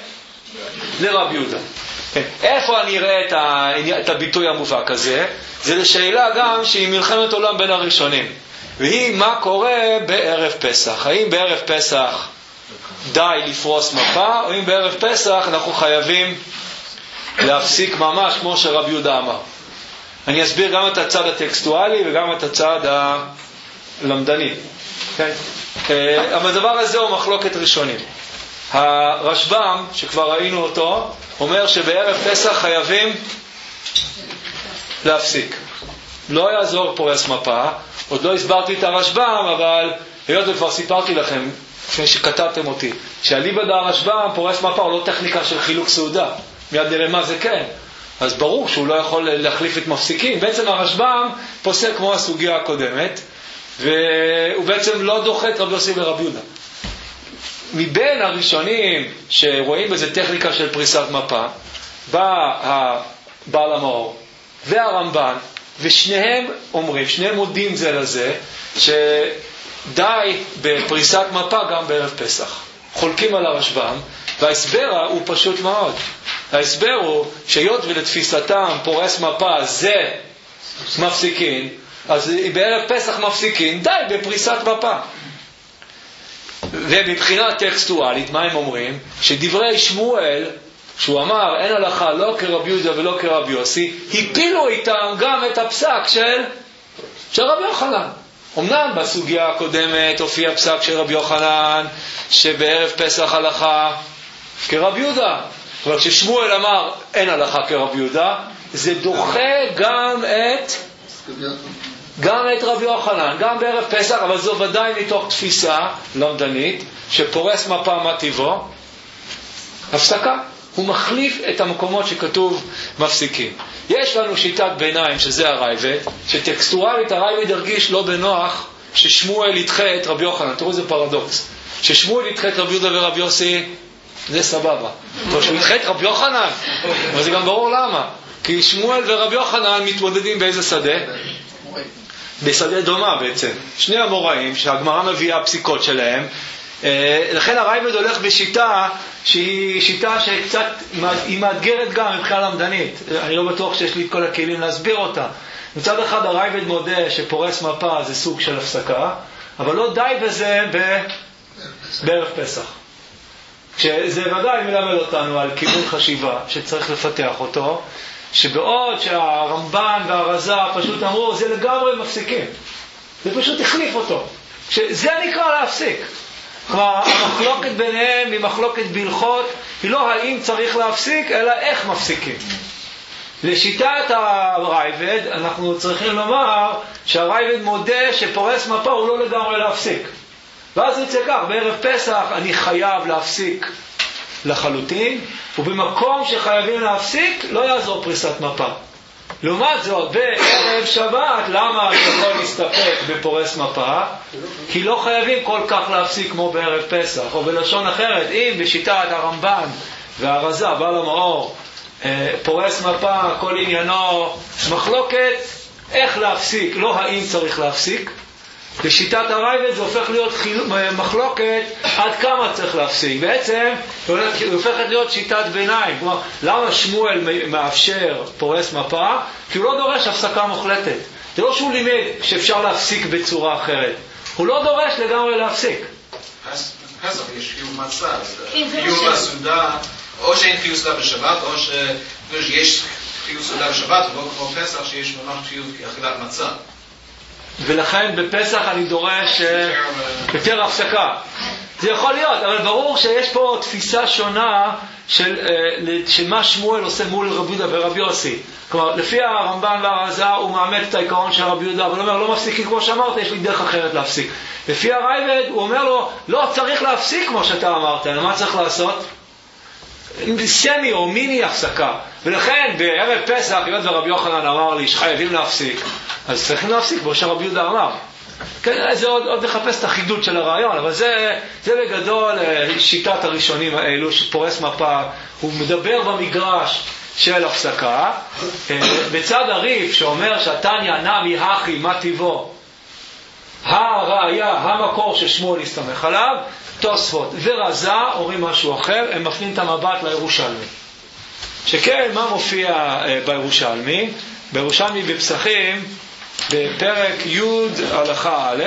לרבי יהודה. איפה אני אראה את הביטוי המובהק הזה? זה לשאלה גם שהיא מלחמת עולם בין הראשונים, והיא מה קורה בערב פסח. האם בערב פסח די לפרוס מפה, או אם בערב פסח אנחנו חייבים להפסיק ממש כמו שרבי יהודה אמר. אני אסביר גם את הצד הטקסטואלי וגם את הצד הלמדני. כן? אבל הדבר הזה הוא מחלוקת ראשונים. הרשב"ם, שכבר ראינו אותו, אומר שבערב פסח חייבים להפסיק. לא יעזור פורס מפה. עוד לא הסברתי את הרשב"ם, אבל היות וכבר סיפרתי לכם לפני שכתבתם אותי, שאליבא דהרשב"ם פורס מפה הוא לא טכניקה של חילוק סעודה. מיד נראה מה זה כן. אז ברור שהוא לא יכול להחליף את מפסיקים. בעצם הרשב"ם פוסק כמו הסוגיה הקודמת, והוא בעצם לא דוחה את רבי יוסי ורבי יהודה. מבין הראשונים שרואים בזה טכניקה של פריסת מפה, בא הבעל המאור והרמב"ן, ושניהם אומרים, שניהם מודים זה לזה, שדי בפריסת מפה גם בערב פסח. חולקים על הרשב"ם, וההסבר הוא פשוט מאוד. ההסבר הוא שהיות ולתפיסתם פורס מפה זה מפסיקין, אז בערב פסח מפסיקין, די בפריסת מפה. ומבחינה טקסטואלית, מה הם אומרים? שדברי שמואל, שהוא אמר, אין הלכה לא כרבי יהודה ולא כרבי יוסי, הפילו איתם גם את הפסק של רבי יוחנן. אמנם בסוגיה הקודמת הופיע פסק של רבי יוחנן, שבערב פסח הלכה כרבי יהודה. אבל כששמואל אמר, אין הלכה כרבי יהודה, זה דוחה גם את רבי יוחנן, גם בערב פסח, אבל זו ודאי מתוך תפיסה למדנית, שפורס מפה מה טיבו, הפסקה. הוא מחליף את המקומות שכתוב מפסיקים. יש לנו שיטת ביניים, שזה הרייבד, שטקסטואלית הרייבד הרגיש לא בנוח ששמואל ידחה את רבי יוחנן. תראו, זה פרדוקס. ששמואל ידחה את רבי יהודה ורבי יוסי, זה סבבה. אבל שהוא ידחה את רבי יוחנן, אבל זה גם ברור למה. כי שמואל ורבי יוחנן מתמודדים באיזה שדה? בשדה דומה בעצם. שני המוראים שהגמרא מביאה הפסיקות שלהם, לכן הרייבד הולך בשיטה שהיא שיטה שקצת היא מאתגרת גם מבחינה למדנית. אני לא בטוח שיש לי את כל הכלים להסביר אותה. מצד אחד הרייבד מודה שפורס מפה זה סוג של הפסקה, אבל לא די בזה בערב פסח. שזה ודאי מלמד אותנו על כיוון חשיבה שצריך לפתח אותו, שבעוד שהרמב"ן והרזה פשוט אמרו זה לגמרי מפסיקים, זה פשוט החליף אותו, שזה נקרא להפסיק. כלומר, המחלוקת ביניהם היא מחלוקת בהלכות, היא לא האם צריך להפסיק, אלא איך מפסיקים. לשיטת הרייבד, אנחנו צריכים לומר שהרייבד מודה שפורס מפה הוא לא לגמרי להפסיק. ואז יצא כך, בערב פסח אני חייב להפסיק לחלוטין, ובמקום שחייבים להפסיק לא יעזור פריסת מפה. לעומת זאת, בערב שבת, למה אני יכול להסתפק בפורס מפה? כי לא חייבים כל כך להפסיק כמו בערב פסח. או בלשון אחרת, אם בשיטת הרמב"ן והרזה, בעל המאור, פורס מפה, כל עניינו מחלוקת, איך להפסיק, לא האם צריך להפסיק. בשיטת הרייבד זה הופך להיות מחלוקת עד כמה צריך להפסיק. בעצם היא הופכת להיות שיטת ביניים. כלומר, למה שמואל מאפשר פורס מפה? כי הוא לא דורש הפסקה מוחלטת. זה לא שהוא לימד שאפשר להפסיק בצורה אחרת. הוא לא דורש לגמרי להפסיק. פסח יש חיוב מצה. חיוב הסעודה, או שאין חיוב סעודה בשבת, או שיש חיוב סעודה בשבת, ולא כמו פסח שיש ממש חיוב כאכילת מצה. ולכן בפסח אני דורש יותר הפסקה. זה יכול להיות, אבל ברור שיש פה תפיסה שונה של מה שמואל עושה מול רבי יהודה ורבי יוסי. כלומר, לפי הרמב"ן והרזה הוא מאמץ את העיקרון של רבי יהודה, אבל הוא אומר, לא מפסיקים כמו שאמרת, יש לי דרך אחרת להפסיק. לפי הרייבד הוא אומר לו, לא צריך להפסיק כמו שאתה אמרת, מה צריך לעשות? סמי או מיני הפסקה. ולכן בערב פסח, היות ורבי יוחנן אמר לי שחייבים להפסיק, אז צריכים להפסיק כמו שרבי יהודה אמר. כן, זה עוד לחפש את החידוד של הרעיון, אבל זה בגדול שיטת הראשונים האלו שפורס מפה, הוא מדבר במגרש של הפסקה. בצד הריף שאומר שהתניא נמי הכי מה טיבו, הראיה, המקור ששמואל הסתמך עליו, תוספות ורזה אומרים משהו אחר, הם מפנים את המבט לירושלמי. שכן, מה מופיע בירושלמי? בירושלמי בפסחים, בפרק י' הלכה א',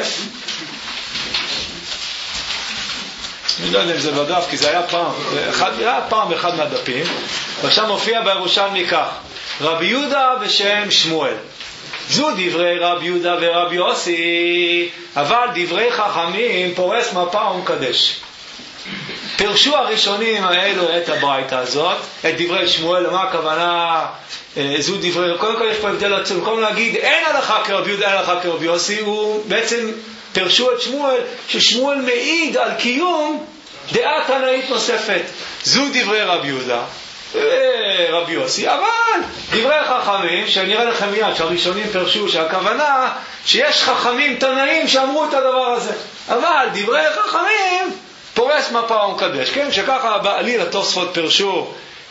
אני לא יודע אם זה בדף, כי זה היה פעם באחד מהדפים, ועכשיו מופיע בירושלמי כך, רבי יהודה בשם שמואל. זו דברי רבי יהודה ורבי יוסי, אבל דברי חכמים פורס מפה ומקדש. פרשו הראשונים האלו את הברייתא הזאת, את דברי שמואל. למה הכוונה? זו דברי, קודם כל יש פה הבדל עצום. במקום להגיד אין הלכה כרבי יהודה, אין הלכה כרבי יוסי, הוא בעצם פרשו את שמואל, ששמואל מעיד על קיום דעה תנאית נוספת. זו דברי רבי יהודה רבי יוסי, אבל דברי חכמים, שאני אראה לכם מיד שהראשונים פרשו שהכוונה שיש חכמים תנאים שאמרו את הדבר הזה, אבל דברי חכמים פורס מפה ומקדש. כן, שככה בעליל התוספות פרשו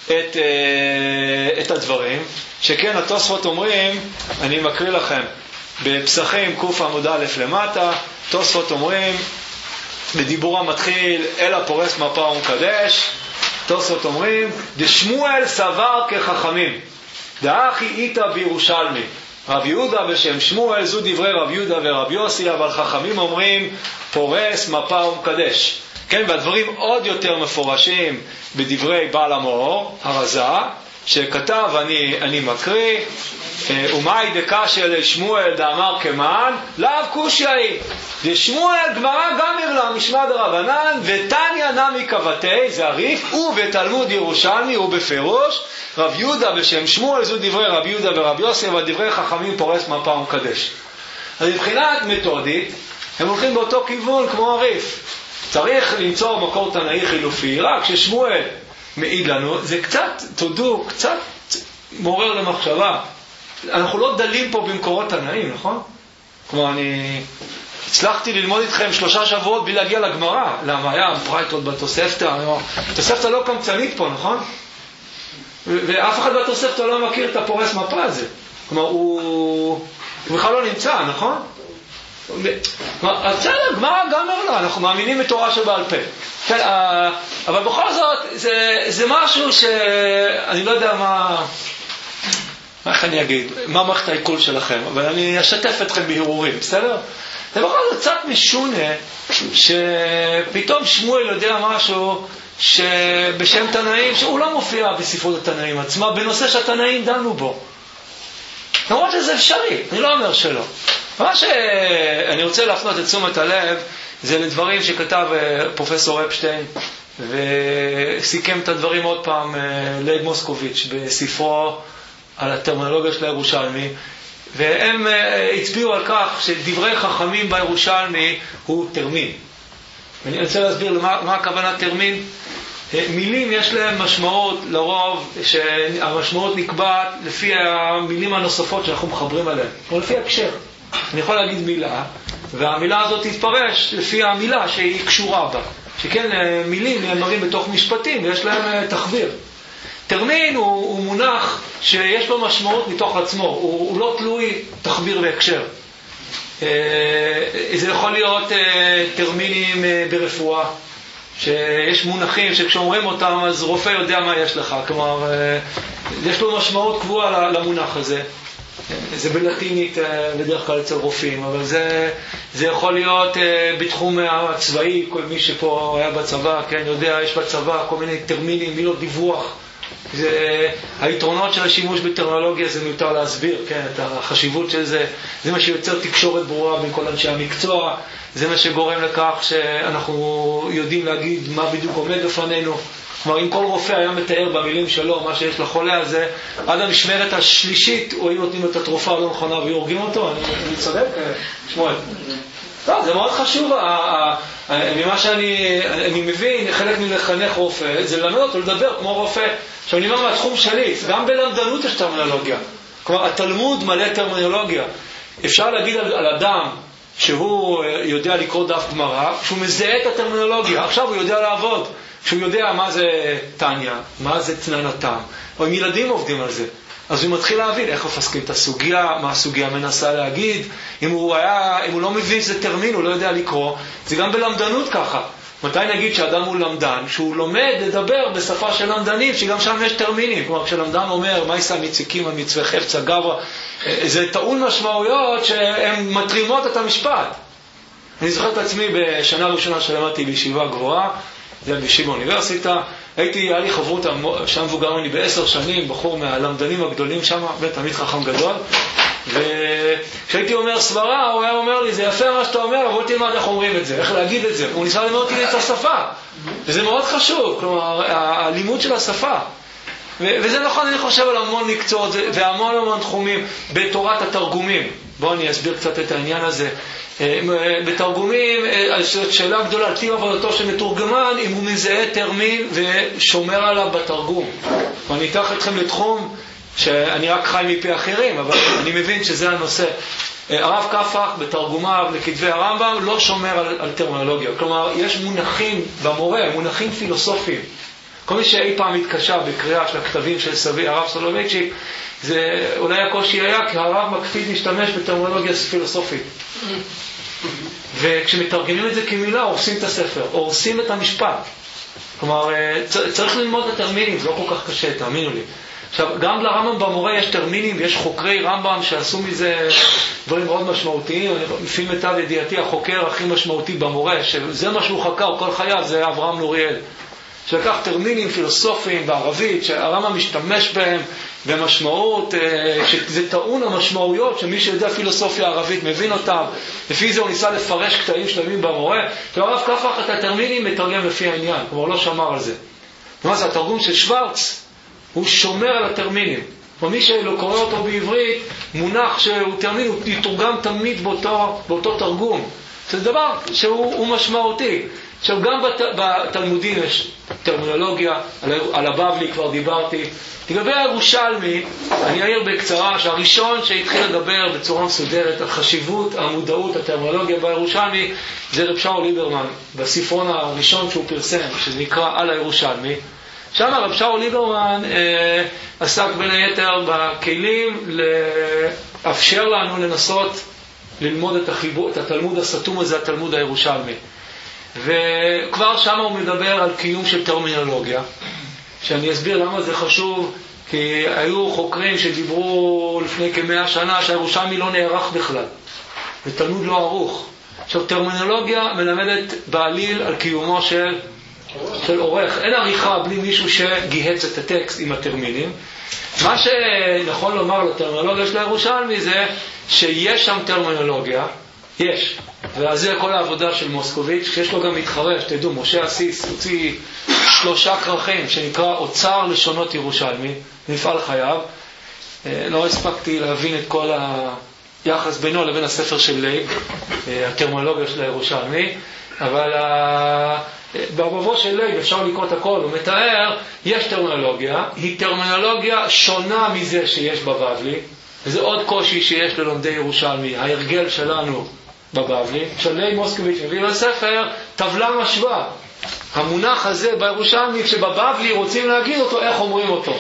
את הדברים, שכן התוספות אומרים, אני מקריא לכם בפסחים קוף עמוד א' למטה, תוספות אומרים בדיבור המתחיל אלא פורס מפה ומקדש, תוספות אומרים דשמואל סבר כחכמים דאחי איתה בירושלמי. רב יהודה בשם שמואל, זו דברי רב יהודה ורב יוסי, אבל חכמים אומרים פורס, מפה ומקדש. כן, והדברים עוד יותר מפורשים בדברי בעל המאור, הרזה, שכתב, אני מקריא, ומאי דקשיא לשמואל דאמר כמן, לאו קושיי. דשמואל גמרא גמר לה משמע דרבנן, ותניא נמי כבתי, זה הריף, ובתלמוד ירושלמי ובפירוש, רב יהודה בשם שמואל, זו דברי רב יהודה ורב יוסי, אבל דברי חכמים פורס מפה ומקדש. אז מבחינת מתודית, הם הולכים באותו כיוון כמו הריף. צריך למצוא מקור תנאי חילופי, רק ששמואל מעיד לנו, זה קצת, תודו, קצת מעורר למחשבה. אנחנו לא דלים פה במקורות תנאים, נכון? כלומר, אני הצלחתי ללמוד איתכם 3 שבועות בלי להגיע לגמרא. למה? היה פרייטות בתוספתא. התוספתא לא קמצנית פה, נכון? ואף אחד בתוספתא לא מכיר את הפורס מפה הזה. כלומר, הוא בכלל לא נמצא, נכון? אז הגמרא גם אומר לה, אנחנו מאמינים בתורה שבעל פה. כן, אבל בכל זאת, זה משהו שאני לא יודע איך אני אגיד, מה מערכת העיכול שלכם, אבל אני אשתף אתכם בהירורים, בסדר? זה בכל זאת קצת משונה, שפתאום שמואל יודע משהו שבשם תנאים, שהוא לא מופיע בספרות התנאים עצמה, בנושא שהתנאים דנו בו. למרות שזה אפשרי, אני לא אומר שלא. מה שאני רוצה להפנות את תשומת הלב, זה לדברים שכתב פרופסור אפשטיין, וסיכם את הדברים עוד פעם לייב מוסקוביץ' בספרו על הטרמינולוגיה של הירושלמי, והם הצביעו על כך שדברי חכמים בירושלמי הוא תרמין. אני רוצה להסביר מה הכוונה תרמין. מילים יש להם משמעות לרוב, שהמשמעות נקבעת לפי המילים הנוספות שאנחנו מחברים עליהן, או לפי הקשר. אני יכול להגיד מילה, והמילה הזאת תתפרש לפי המילה שהיא קשורה בה. שכן מילים נאמרים בתוך משפטים ויש להם תחביר. תרמין הוא מונח שיש לו משמעות מתוך עצמו, הוא לא תלוי תחביר והקשר. זה יכול להיות תרמינים ברפואה, שיש מונחים שכשאומרים אותם אז רופא יודע מה יש לך, כלומר יש לו משמעות קבועה למונח הזה. זה בלטינית בדרך כלל אצל רופאים, אבל זה יכול להיות בתחום הצבאי, כל מי שפה היה בצבא, כן, יודע, יש בצבא כל מיני טרמינים, מילות דיווח. היתרונות של השימוש בטרמינולוגיה זה מיותר להסביר, כן, את החשיבות של זה. זה מה שיוצר תקשורת ברורה בין כל אנשי המקצוע, זה מה שגורם לכך שאנחנו יודעים להגיד מה בדיוק עומד בפנינו. כלומר, אם כל רופא היה מתאר במילים שלו מה שיש לחולה הזה, עד המשמרת השלישית הוא היו נותנים את התרופה הלא נכונה ויורגים אותו. אני צודק, שמואל. לא, זה מאוד חשוב. ממה שאני מבין, חלק מלחנך רופא, זה ללמד אותו לדבר כמו רופא. עכשיו אני אומר מהתחום שלי, גם בלמדנות יש טרמינולוגיה. כלומר, התלמוד מלא טרמינולוגיה. אפשר להגיד על אדם שהוא יודע לקרוא דף גמרא, שהוא מזהה את הטרמינולוגיה. עכשיו הוא יודע לעבוד. שהוא יודע מה זה תניה, מה זה צנן הטעם. או אם ילדים עובדים על זה. אז הוא מתחיל להבין איך מפסקים את הסוגיה, מה הסוגיה מנסה להגיד. אם הוא לא מבין שזה טרמין, הוא לא יודע לקרוא. זה גם בלמדנות ככה. מתי נגיד שאדם הוא למדן? שהוא לומד לדבר בשפה של למדנים, שגם שם יש טרמינים. כלומר, כשלמדן אומר, מה יעשה מציקים המצווה חפצה גברא, זה טעון משמעויות שהן מטרימות את המשפט. אני זוכר את עצמי בשנה הראשונה שלמדתי בישיבה גבוהה, זה בישיבה באוניברסיטה, היה לי חברות שם מבוגר ממני ב10 שנים, בחור מהלמדנים הגדולים שם, תלמיד חכם גדול, וכשהייתי אומר סברה, הוא היה אומר לי, זה יפה מה שאתה אומר, אבל תלמד איך אומרים את זה, איך להגיד את זה. הוא ניסה ללמוד אותי את השפה, וזה מאוד חשוב, כלומר, הלימוד של השפה. וזה נכון, אני חושב על המון מקצועות, והמון תחומים בתורת התרגומים. בואו אני אסביר קצת את העניין הזה. בתרגומים, שאלה גדולה על טיב עבודתו של מתורגמן, אם הוא מזהה טרמין ושומר עליו בתרגום. ואני אקח אתכם לתחום שאני רק חי מפי אחרים, אבל אני מבין שזה הנושא. הרב קפח בתרגומיו לכתבי הרמב"ם לא שומר על טרמינולוגיה. כלומר, יש מונחים במורה, מונחים פילוסופיים. כל מי שאי פעם התקשה בקריאה של הכתבים של סבי, הרב סולובייצ'יק, זה אולי הקושי היה, כי הרב מקפיד להשתמש בטרמינולוגיה פילוסופית. וכשמתרגמים את זה כמילה, הורסים את הספר, הורסים את המשפט. כלומר, צריך ללמוד את הטרמינים, זה לא כל כך קשה, תאמינו לי. עכשיו, גם לרמב"ם במורה יש טרמינים, ויש חוקרי רמב"ם שעשו מזה דברים מאוד משמעותיים. לפי מיטב ידיעתי, החוקר הכי משמעותי במורה, שזה מה שהוא חקר כל חייו, זה אברהם נוריאל. שלקח טרמינים פילוסופיים בערבית, שהרמב"ם משתמש בהם במשמעות, שזה טעון המשמעויות, שמי שיודע פילוסופיה ערבית מבין אותם. לפי זה הוא ניסה לפרש קטעים שלמים במורה, והרב כפח את הטרמינים מתרגם לפי העניין, כלומר לא שמר על זה. מה זה, התרגום של שוורץ, הוא שומר על הטרמינים. ומי שלא קורא אותו בעברית, מונח שהוא טרמין, הוא יתורגם תמיד באותו תרגום. זה דבר שהוא משמעותי. עכשיו, גם בתלמודים יש טרמינולוגיה, על הבבלי כבר דיברתי. לגבי הירושלמי, אני אעיר בקצרה שהראשון שהתחיל לדבר בצורה מסודרת על חשיבות המודעות, הטרמינולוגיה בירושלמי, זה רב שאול ליברמן, בספרון הראשון שהוא פרסם, שזה נקרא על הירושלמי. שם רב שאול ליברמן עסק בין היתר בכלים לאפשר לנו לנסות ללמוד את התלמוד הסתום הזה, התלמוד הירושלמי. וכבר שם הוא מדבר על קיום של טרמינולוגיה, שאני אסביר למה זה חשוב, כי היו חוקרים שדיברו לפני כ100 שנה שהירושלמי לא נערך בכלל, ותלמוד לא ערוך. עכשיו, טרמינולוגיה מלמדת בעליל על קיומו של עורך. אין עריכה בלי מישהו שגיהץ את הטקסט עם הטרמינים. מה שנכון לומר לטרמינולוגיה של הירושלמי זה שיש שם טרמינולוגיה, יש. ואז זה כל העבודה של מוסקוביץ', שיש לו גם מתחרה, שתדעו, משה אסיס הוציא 3 כרכים שנקרא אוצר לשונות ירושלמי, מפעל חייו. לא הספקתי להבין את כל היחס בינו לבין הספר של לייב, הטרמינולוגיה של הירושלמי, אבל בערבובו של לייב אפשר לקרוא את הכל, הוא מתאר, יש טרמינולוגיה, היא טרמינולוגיה שונה מזה שיש בבבלי, וזה עוד קושי שיש ללומדי ירושלמי, ההרגל שלנו בבבלי. שלי מוסקוביץ' מביא לספר טבלה משווה. המונח הזה בירושלמי, שבבבלי רוצים להגיד אותו, איך אומרים אותו.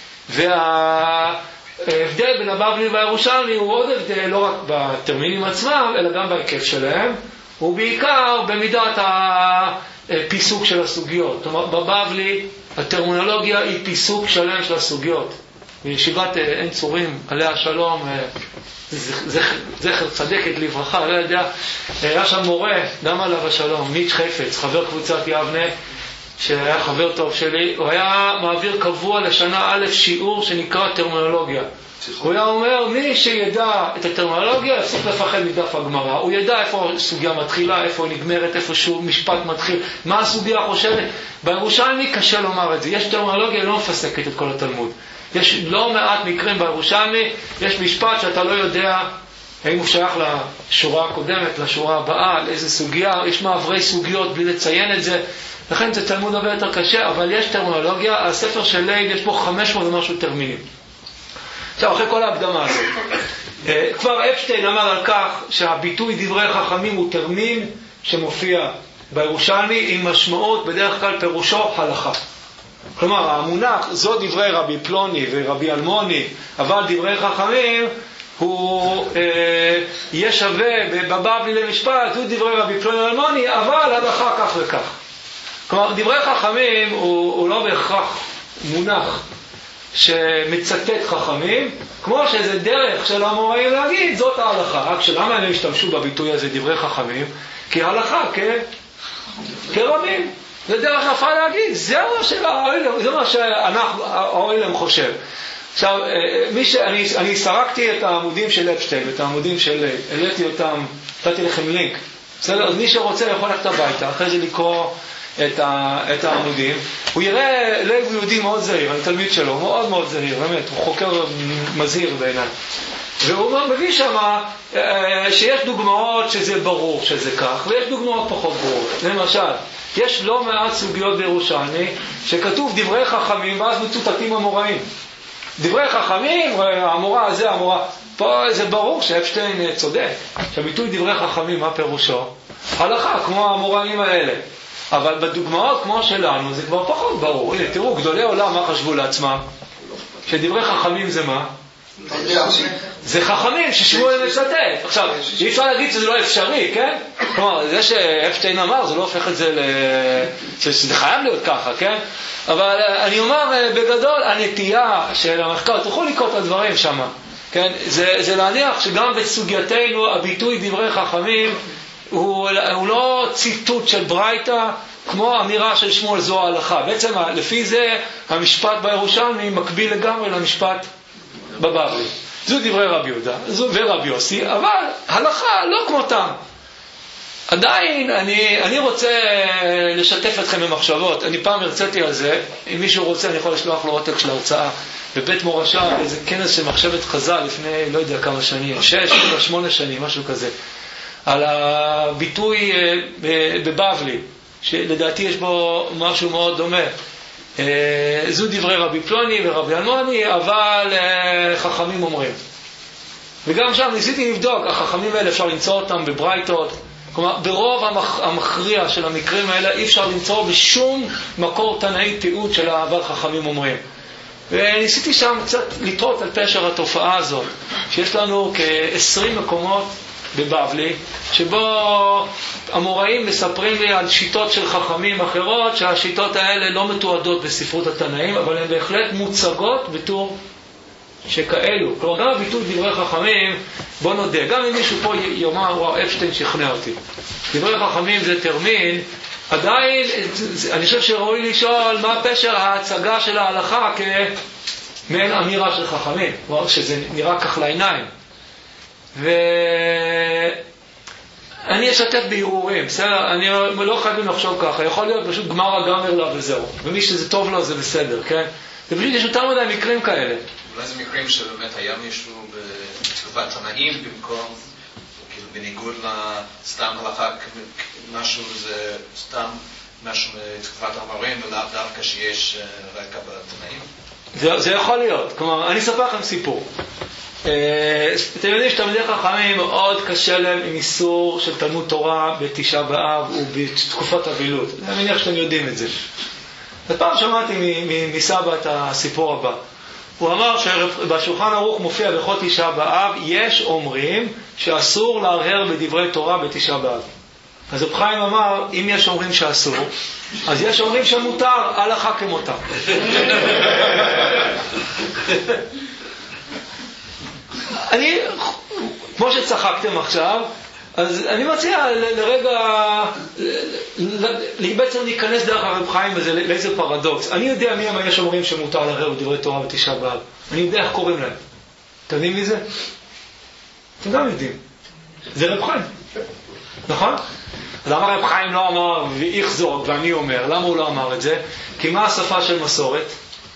וההבדל בין הבבלי והירושלמי הוא עוד הבדל, לא רק בטרמינים עצמם, אלא גם בהיקף שלהם, ובעיקר במידת הפיסוק של הסוגיות. זאת אומרת, בבבלי הטרמינולוגיה היא פיסוק שלם של הסוגיות. בישיבת עין צורים, עליה שלום, זכר צדקת לברכה, לא יודע, היה שם מורה, גם עליו השלום, מיץ' חפץ, חבר קבוצת יבנה, שהיה חבר טוב שלי, הוא היה מעביר קבוע לשנה א' שיעור שנקרא טרמינולוגיה. הוא היה אומר, מי שידע את הטרמינולוגיה, יפסיק לפחד מדף הגמרא. הוא ידע איפה הסוגיה מתחילה, איפה היא נגמרת, איפה שהוא משפט מתחיל, מה הסוגיה חושבת. בירושלמי קשה לומר את זה. יש טרמינולוגיה, לא מפסקת את כל התלמוד. יש לא מעט מקרים בירושלמי, יש משפט שאתה לא יודע האם הוא שייך לשורה הקודמת, לשורה הבאה, על איזה סוגיה, יש מעברי סוגיות בלי לציין את זה, לכן זה תלמוד הרבה יותר קשה, אבל יש טרמינולוגיה. הספר של לייב יש בו 500 ומשהו טרמינים. עכשיו, אחרי כל ההקדמה הזאת, כבר אפשטיין אמר על כך שהביטוי דברי חכמים הוא טרמין שמופיע בירושלמי עם משמעות, בדרך כלל פירושו הלכה. כלומר, המונח, זו דברי רבי פלוני ורבי אלמוני, אבל דברי חכמים, הוא יהיה שווה בבבלי למשפט, הוא דברי רבי פלוני ואלמוני, אבל הלכה כך וכך. כלומר, דברי חכמים הוא לא בהכרח מונח שמצטט חכמים, כמו שזה דרך של המוראים להגיד, זאת ההלכה. רק שלמה הם השתמשו בביטוי הזה דברי חכמים? כי ההלכה כרבים. זה דרך יפה להגיד, זה מה שהאוילם חושב. עכשיו, אני סרקתי את העמודים של אפשטיין, את העמודים של העליתי אותם, נתתי לכם לינק. בסדר? אז מי שרוצה יכול ללכת הביתה, אחרי זה לקרוא את העמודים. הוא יראה, לייב הוא יהודי מאוד זהיר, אני תלמיד שלו, מאוד מאוד זהיר, באמת, הוא חוקר מזהיר בעיניי. והוא מביא שמה שיש דוגמאות שזה ברור שזה כך, ויש דוגמאות פחות ברורות. למשל, יש לא מעט סוגיות בירושלמי שכתוב דברי חכמים ואז מצוטטים המוראים. דברי חכמים, המורה הזה, המורה. פה זה ברור שאפשטיין צודק. שהביטוי דברי חכמים, מה פירושו? הלכה, כמו המוראים האלה. אבל בדוגמאות כמו שלנו זה כבר פחות ברור. הנה, תראו, גדולי עולם מה חשבו לעצמם? שדברי חכמים זה מה? זה חכמים ששמואל משתף. עכשיו, אי אפשר להגיד שזה לא אפשרי, כן? כלומר, זה שאפשטיין אמר, זה לא הופך את זה שזה חייב להיות ככה, כן? אבל אני אומר, בגדול, הנטייה של המחקר, תוכלו לקרוא את הדברים שם, כן? זה להניח שגם בסוגייתנו, הביטוי דברי חכמים, הוא לא ציטוט של ברייתא, כמו אמירה של שמואל זו ההלכה. בעצם, לפי זה, המשפט בירושלמי מקביל לגמרי למשפט בבבלי. זו דברי רבי יהודה, זו ורבי יוסי, אבל הלכה לא כמותם. עדיין אני רוצה לשתף אתכם במחשבות. אני פעם הרציתי על זה, אם מישהו רוצה אני יכול לשלוח לו עותק של ההרצאה בבית מורשה, איזה כנס של מחשבת חז"ל לפני לא יודע כמה שנים, 6-8 שנים, משהו כזה, על הביטוי בבבלי, שלדעתי יש בו משהו מאוד דומה. זו דברי רבי פלוני ורבי אלמוני, אבל חכמים אומרים. וגם שם ניסיתי לבדוק, החכמים האלה אפשר למצוא אותם בברייתות, כלומר ברוב המכריע של המקרים האלה אי אפשר למצוא בשום מקור תנאי תיעוד של אבל חכמים אומרים. וניסיתי שם קצת לטעות על פשר התופעה הזאת, שיש לנו כ-20 מקומות בבבלי, שבו המוראים מספרים לי על שיטות של חכמים אחרות, שהשיטות האלה לא מתועדות בספרות התנאים, אבל הן בהחלט מוצגות בתור שכאלו. כלומר, גם הביטוי דברי חכמים, בוא נודה, גם אם מישהו פה יאמר, וואו, אפשטיין שכנע אותי. דברי חכמים זה טרמין, עדיין, אני חושב שראוי לשאול מה פשר ההצגה של ההלכה כמעין אמירה של חכמים, כלומר, שזה נראה כך לעיניים. ואני אשתף בהירורים, בסדר? אני לא חייבים לחשוב ככה, יכול להיות פשוט גמר הגמר לה וזהו, ומי שזה טוב לו זה בסדר, כן? זה פשוט יש יותר מדי מקרים כאלה. אולי זה מקרים שבאמת היה מישהו בתקופת תנאים במקום, כאילו בניגוד לסתם הלכה, משהו זה סתם משהו בתקופת המורים ולאו דווקא שיש רקע בתנאים? זה יכול להיות, כלומר, אני אספר לכם סיפור. אתם יודעים שתלמידי חכמים מאוד קשה להם עם איסור של תלמוד תורה בתשעה באב ובתקופת אבילות. אני מניח שאתם יודעים את זה. ופעם שמעתי מסבא את הסיפור הבא. הוא אמר שבשולחן ערוך מופיע בכל תשעה באב, יש אומרים שאסור להרהר בדברי תורה בתשעה באב. אז רב חיים אמר, אם יש אומרים שאסור, אז יש אומרים שמותר, הלכה כמותר. אני, כמו שצחקתם עכשיו, אז אני מציע לרגע, בעצם להיכנס דרך הרב חיים לאיזה פרדוקס. אני יודע מי הם יש אומרים שמותר להרהר בדברי תורה בתשעה באב. אני יודע איך קוראים להם. אתם יודעים מי זה? אתם גם יודעים. זה רב חיים. נכון? אז למה רב חיים לא אמר ואיך זאת ואני אומר? למה הוא לא אמר את זה? כי מה השפה של מסורת?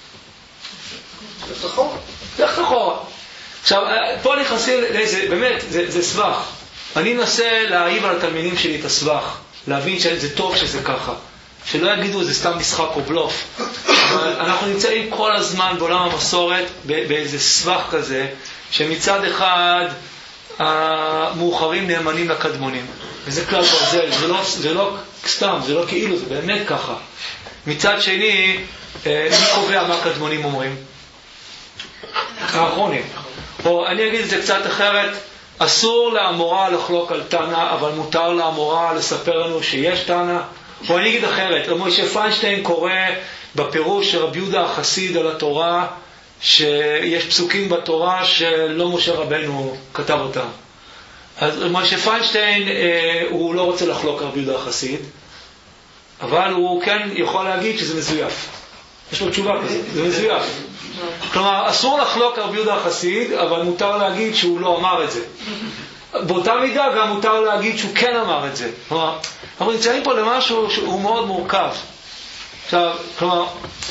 לך אחורה. עכשיו, פה נכנסים לאיזה, באמת, זה סבך. אני אנסה להעיב על התלמידים שלי את הסבך, להבין שזה טוב שזה ככה. שלא יגידו זה סתם משחק או בלוף. אבל אנחנו נמצאים כל הזמן בעולם המסורת באיזה סבך כזה, שמצד אחד המאוחרים נאמנים לקדמונים. וזה כלל ברזל, זה לא סתם, זה לא כאילו, זה באמת ככה. מצד שני, מי קובע מה הקדמונים אומרים? האחרונים. או אני אגיד את זה קצת אחרת, אסור לאמורה לחלוק על תנא, אבל מותר לאמורה לספר לנו שיש תנא. או אני אגיד אחרת, משה פיינשטיין קורא בפירוש של רבי יהודה החסיד על התורה, שיש פסוקים בתורה שלא משה רבנו כתב אותם. אז משה פיינשטיין הוא לא רוצה לחלוק על רבי יהודה החסיד, אבל הוא כן יכול להגיד שזה מזויף. יש לו תשובה כזאת, זה מזויף. כלומר, אסור לחלוק על רבי יהודה החסיד, אבל מותר להגיד שהוא לא אמר את זה. באותה מידה גם מותר להגיד שהוא כן אמר את זה. כלומר, אנחנו נמצאים פה למשהו שהוא מאוד מורכב. עכשיו, כלומר,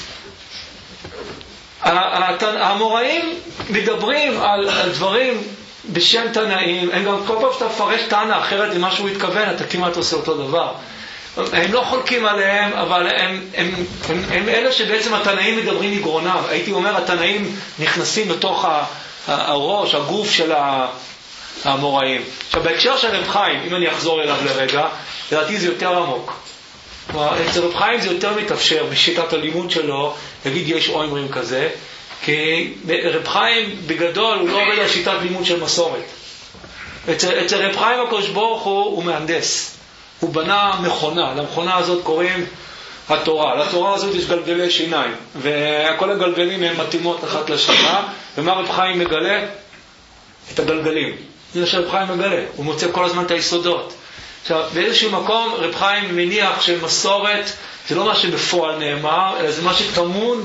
המוראים מדברים על דברים בשם תנאים, הם גם כל פעם שאתה מפרש תנא אחרת עם מה שהוא התכוון, אתה כמעט עושה אותו דבר. הם לא חולקים עליהם, אבל הם אלה שבעצם התנאים מדברים מגרונם. הייתי אומר, התנאים נכנסים בתוך הראש, הגוף של המוראים. עכשיו, בהקשר של רב חיים, אם אני אחזור אליו לרגע, לדעתי זה יותר עמוק. אצל רב חיים זה יותר מתאפשר בשיטת הלימוד שלו, נגיד יש אומרים כזה, כי רב חיים בגדול הוא לא עובד על שיטת לימוד של מסורת. אצל רב חיים הקדוש ברוך הוא מהנדס. הוא בנה מכונה, למכונה הזאת קוראים התורה. לתורה הזאת יש גלגלי שיניים, וכל הגלגלים הם מתאימות אחת לשנייה, ומה רב חיים מגלה? את הגלגלים. זה שרב חיים מגלה, הוא מוצא כל הזמן את היסודות. עכשיו, באיזשהו מקום רב חיים מניח שמסורת זה לא מה שבפועל נאמר, אלא זה מה שטמון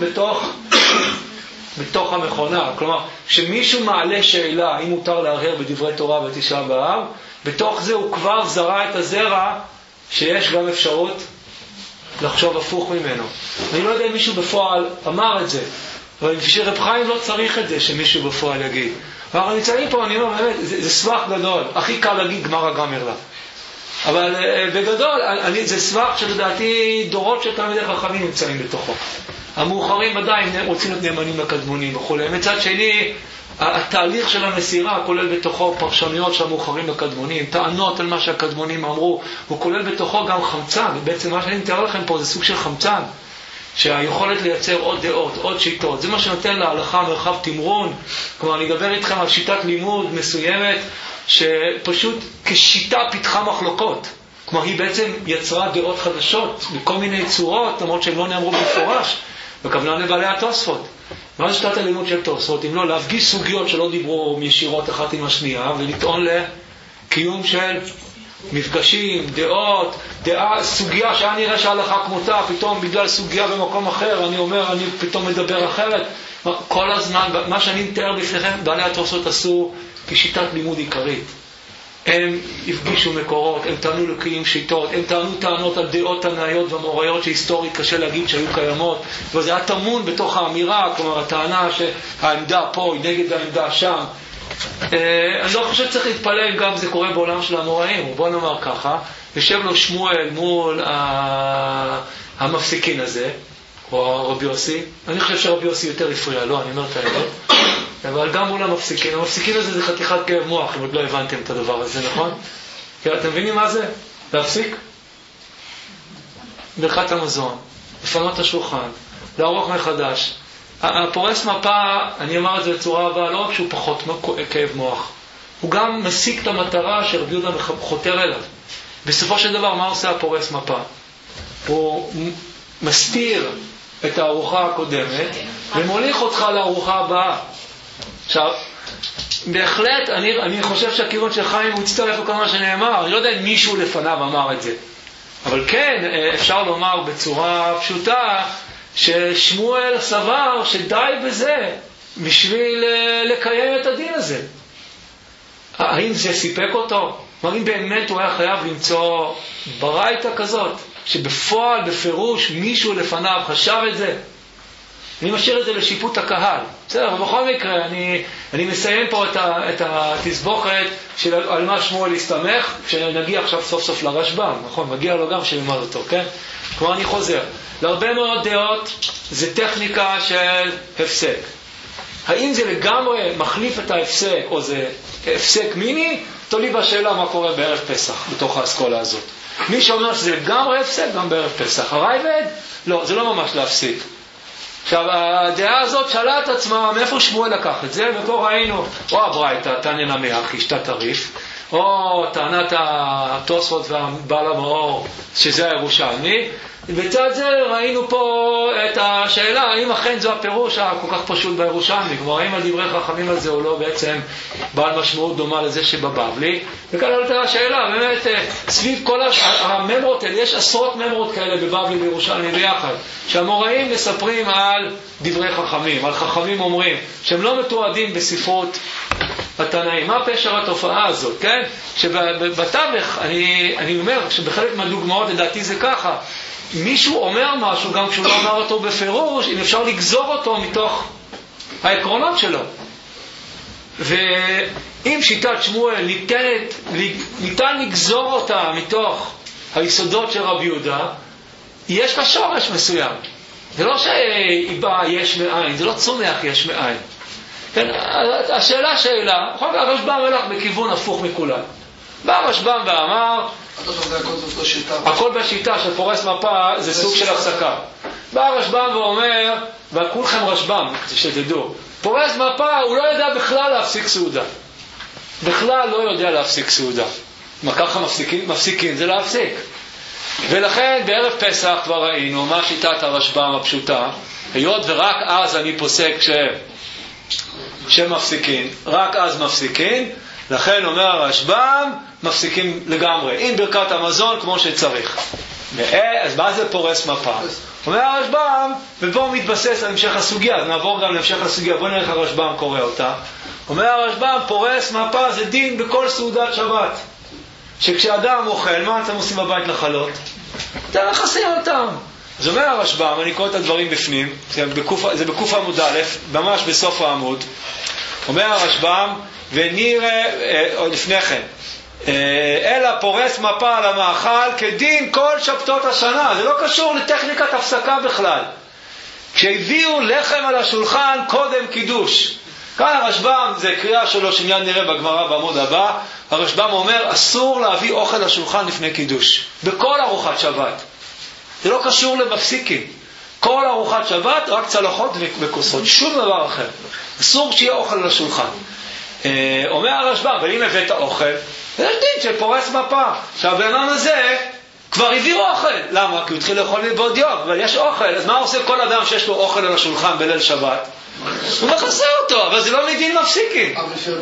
בתוך המכונה. כלומר, כשמישהו מעלה שאלה אם מותר להרהר בדברי תורה בתשעה באב, בתוך זה הוא כבר זרע את הזרע שיש גם אפשרות לחשוב הפוך ממנו. אני לא יודע אם מישהו בפועל אמר את זה, אבל בשביל רב חיים לא צריך את זה שמישהו בפועל יגיד. אנחנו נמצאים פה, אני אומר באמת, זה סבך גדול, הכי קל להגיד גמרא גמר לה. אבל בגדול, זה סבך שלדעתי דורות של תלמידי חכמים נמצאים בתוכו. המאוחרים ודאי הם רוצים להיות נאמנים לקדמונים וכו'. מצד שני, התהליך של המסירה כולל בתוכו פרשנויות של המאוחרים לקדמונים, טענות על מה שהקדמונים אמרו, הוא כולל בתוכו גם חמצן. בעצם מה שאני מתאר לכם פה זה סוג של חמצן, שהיכולת לייצר עוד דעות, עוד שיטות, זה מה שנותן להלכה מרחב תמרון. כלומר, אני אדבר איתכם על שיטת לימוד מסוימת, שפשוט כשיטה פיתחה מחלוקות. כלומר, היא בעצם יצרה דעות חדשות, בכל מיני צורות, למרות שהם לא נאמרו במפורש, בכוונה לבעלי התוספות. מה זה שיטת הלימוד של תוספות? אם לא, להפגיש סוגיות שלא דיברו ישירות אחת עם השנייה, ולטעון לקיום של מפגשים, דעות, סוגיה שהיה נראה שההלכה כמותה, פתאום בגלל סוגיה במקום אחר, אני פתאום מדבר אחרת. כל הזמן, מה שאני מתאר בפניכם, בעלי התוספות עשו כשיטת לימוד עיקרית. הם הפגישו מקורות, הם טענו לקיום שיטות, הם טענו טענות על דעות תנאיות ומוראיות שהיסטורית קשה להגיד שהיו קיימות, וזה היה טמון בתוך האמירה, כלומר הטענה שהעמדה פה היא נגד העמדה שם. אני לא חושב שצריך להתפלא אם גם זה קורה בעולם של המוראים. בוא נאמר ככה, יושב לו שמואל מול המפסיקין הזה, או רבי יוסי. אני חושב שרבי יוסי יותר הפריע לו, אני אומר את האמת. אבל גם מול המפסיקין. המפסיקין הזה זה חתיכת כאב מוח, אם עוד לא הבנתם את הדבר הזה, נכון? אתם מבינים מה זה? להפסיק? ברכת המזון, לפנות את השולחן, לערוך מחדש. הפורס מפה, אני אמר את זה בצורה הבאה, לא רק שהוא פחות כאב מוח, הוא גם משיג את המטרה שרבי יהודה חותר אליו. בסופו של דבר, מה עושה הפורס מפה? הוא מסתיר את הארוחה הקודמת ומוליך אותך לארוחה הבאה. עכשיו, בהחלט, אני חושב שהכיוון של חיים הוא הצטרף לכל מה שנאמר. אני לא יודע אם מישהו לפניו אמר את זה, אבל כן, אפשר לומר בצורה פשוטה ששמואל סבר שדי בזה בשביל לקיים את הדין הזה. האם זה סיפק אותו? האם באמת הוא היה חייב למצוא ברייתא כזאת שבפועל, בפירוש, מישהו לפניו חשב את זה? אני משאיר את זה לשיפוט הקהל. בסדר, ובכל מקרה, אני מסיים פה את התסבוכת של על מה שמואל להסתמך, כשנגיע עכשיו סוף סוף לרשב"ם, נכון? מגיע לו גם שלמד אותו, כן? כלומר, אני חוזר. להרבה מאוד דעות זה טכניקה של הפסק. האם זה לגמרי מחליף את ההפסק, או זה הפסק מיני? תולי בשאלה מה קורה בערב פסח, בתוך האסכולה הזאת. מי שאומר שזה לגמרי הפסק, גם בערב פסח. הרייבד? לא, זה לא ממש להפסיק. עכשיו, הדעה הזאת שאלה את עצמה, מאיפה שמואל לקח את זה? ופה ראינו, או הברייתא, תניא נמי השתא טריף, או טענת התוספות והבעל המאור, שזה הירושלמי. בצד זה ראינו פה את השאלה, האם אכן זו הפירוש הכל כך פשוט בירושלמי, כלומר, האם הדברי חכמים הזה הוא לא בעצם בעל משמעות דומה לזה שבבבלי. וכאן עלתה השאלה, באמת, סביב כל הממרות האלה, יש עשרות ממרות כאלה בבבלי וירושלמי ביחד, שהמוראים מספרים על דברי חכמים, על חכמים אומרים, שהם לא מתועדים בספרות התנאים. מה פשר התופעה הזאת, כן? שבתווך, אני אומר, שבחלק מהדוגמאות לדעתי זה ככה, מישהו אומר משהו, גם כשהוא לא אומר אותו בפירוש, אם אפשר לגזור אותו מתוך העקרונות שלו. ואם שיטת שמואל ניתן לגזור אותה מתוך היסודות של רבי יהודה, יש לה שורש מסוים. זה לא שהיא באה יש מאין, זה לא צומח יש מאין. כן, השאלה, הרשב"ם הלך בכיוון הפוך מכולם. בא הרשב"ם ואמר, הכל בשיטה של פורס מפה זה סוג של הפסקה. בא הרשב"ם ואומר, וכולכם רשב"ם, שתדעו, פורס מפה, הוא לא יודע בכלל להפסיק סעודה. בכלל לא יודע להפסיק סעודה. מה ככה מפסיקים? זה להפסיק. ולכן בערב פסח כבר ראינו מה שיטת הרשב"ם הפשוטה, היות ורק אז אני פוסק שמפסיקים, רק אז מפסיקים, לכן אומר הרשב"ם, מפסיקים לגמרי, עם ברכת המזון כמו שצריך. אז מה זה פורס מפה? אומר הרשב"ם, ובואו מתבסס על המשך הסוגיה, אז נעבור גם להמשך הסוגיה, בואו נראה איך הרשב"ם קורא אותה. אומר הרשב"ם, פורס מפה זה דין בכל סעודת שבת. שכשאדם אוכל, מה אתם עושים בבית לחלות? אתם מכסים אותם. אז אומר הרשב"ם, אני קורא את הדברים בפנים, זה בקוף עמוד א', ממש בסוף העמוד. אומר הרשב"ם, ונראה, או לפני כן, אלא פורס מפה על המאכל כדין כל שבתות השנה. זה לא קשור לטכניקת הפסקה בכלל. כשהביאו לחם על השולחן קודם קידוש. כאן הרשב"ם, זה קריאה שלו שעניין נראה בגמרא בעמוד הבא, הרשב"ם אומר אסור להביא אוכל לשולחן לפני קידוש. בכל ארוחת שבת. זה לא קשור למפסיקים. כל ארוחת שבת רק צלחות וכוסות, שום דבר אחר. אסור שיהיה אוכל לשולחן. אומר הרשב"ם, אבל אם הבאת אוכל, יש דין שפורס מפה. שהבן אדם הזה כבר הביאו אוכל. למה? כי הוא התחיל לאכול בעוד יום, אבל יש אוכל. אז מה עושה כל אדם שיש לו אוכל על השולחן בליל שבת? הוא מכסה אותו, אבל זה לא מדין מפסיקים.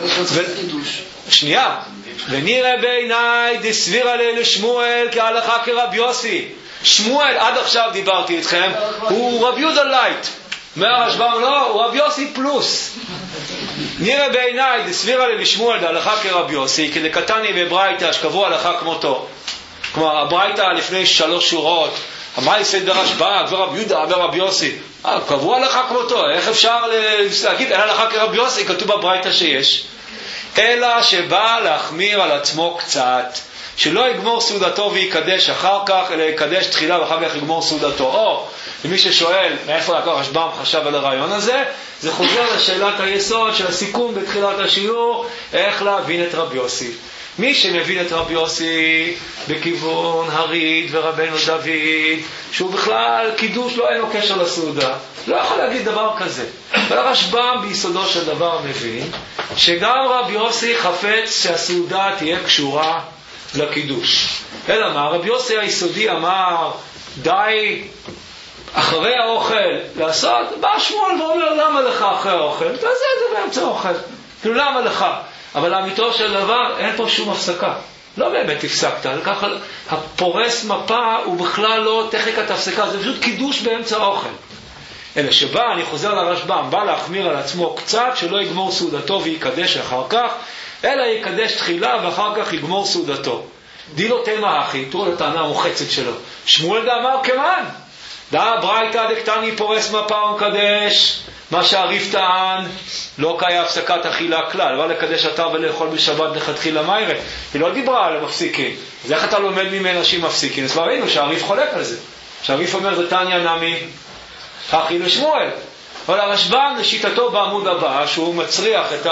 שנייה. ונראה בעיניי דסבירה לשמואל כהלכה כרב יוסי. שמואל, עד עכשיו דיברתי איתכם, הוא רב יהודה לייט. אומר הרשב"ם, לא, הוא רב יוסי פלוס. נראה בעיניי דסבירה לשמואל כהלכה כרב יוסי, כדקתני בברייתא שקבעו הלכה כמותו. כלומר, הברייתא לפני 3 שורות, המייסד ברשב"ם, ורב יהודה ורב יוסי. קבעו הלכה כמותו, איך אפשר להגיד, אין הלכה כרב יוסי, כתוב בברייתא שיש. אלא שבא להחמיר על עצמו קצת, שלא יגמור סעודתו ויקדש אחר כך, אלא יקדש תחילה ואחר כך יגמור סעודתו. או, למי ששואל מאיפה הרשב"ם חשב על הרעיון הזה, זה חוזר לשאלת היסוד של הסיכום בתחילת השיעור, איך להבין את רב יוסי. מי שמבין את רב יוסי בכיוון הריד ורבנו דוד, שהוא בכלל קידוש לא אין לו קשר לסעודה, לא יכול להגיד דבר כזה. אבל הרשב"ם ביסודו של דבר מבין שגם רב יוסי חפץ שהסעודה תהיה קשורה לקידוש. אלא מה? רב יוסי היסודי אמר די אחרי האוכל לעשות, בא שמואל ואומר למה לך אחרי האוכל? תעשה את זה באמצע האוכל. כאילו למה לך? אבל האמיתו של דבר אין פה שום הפסקה. לא באמת הפסקת. ככה הפורס מפה הוא בכלל לא טכניקת הפסקה, זה פשוט קידוש באמצע האוכל. אלא שבא, אני חוזר לרשב"ם, בא להחמיר על עצמו קצת, שלא יגמור סעודתו ויקדש אחר כך, אלא יקדש תחילה ואחר כך יגמור סעודתו. דילו תמה אחי, תראו לטענה המוחצת שלו. שמואל דאמר כמן. דא ברייתא דקתני פורס מפה ומקדש. מה שהריף טען, לא קהיה הפסקת אכילה כלל, אבל לקדש אתר ולאכול בשבת לכתחילה מיירה. היא לא דיברה על המפסיקים. אז איך אתה לומד ממנה שהיא מפסיקים? אז ראינו שהריף חולק על זה. שהריף אומר זה תניא נמי, אחי לשמואל. אבל הרשב"ם לשיטתו בעמוד הבא, שהוא מצריח את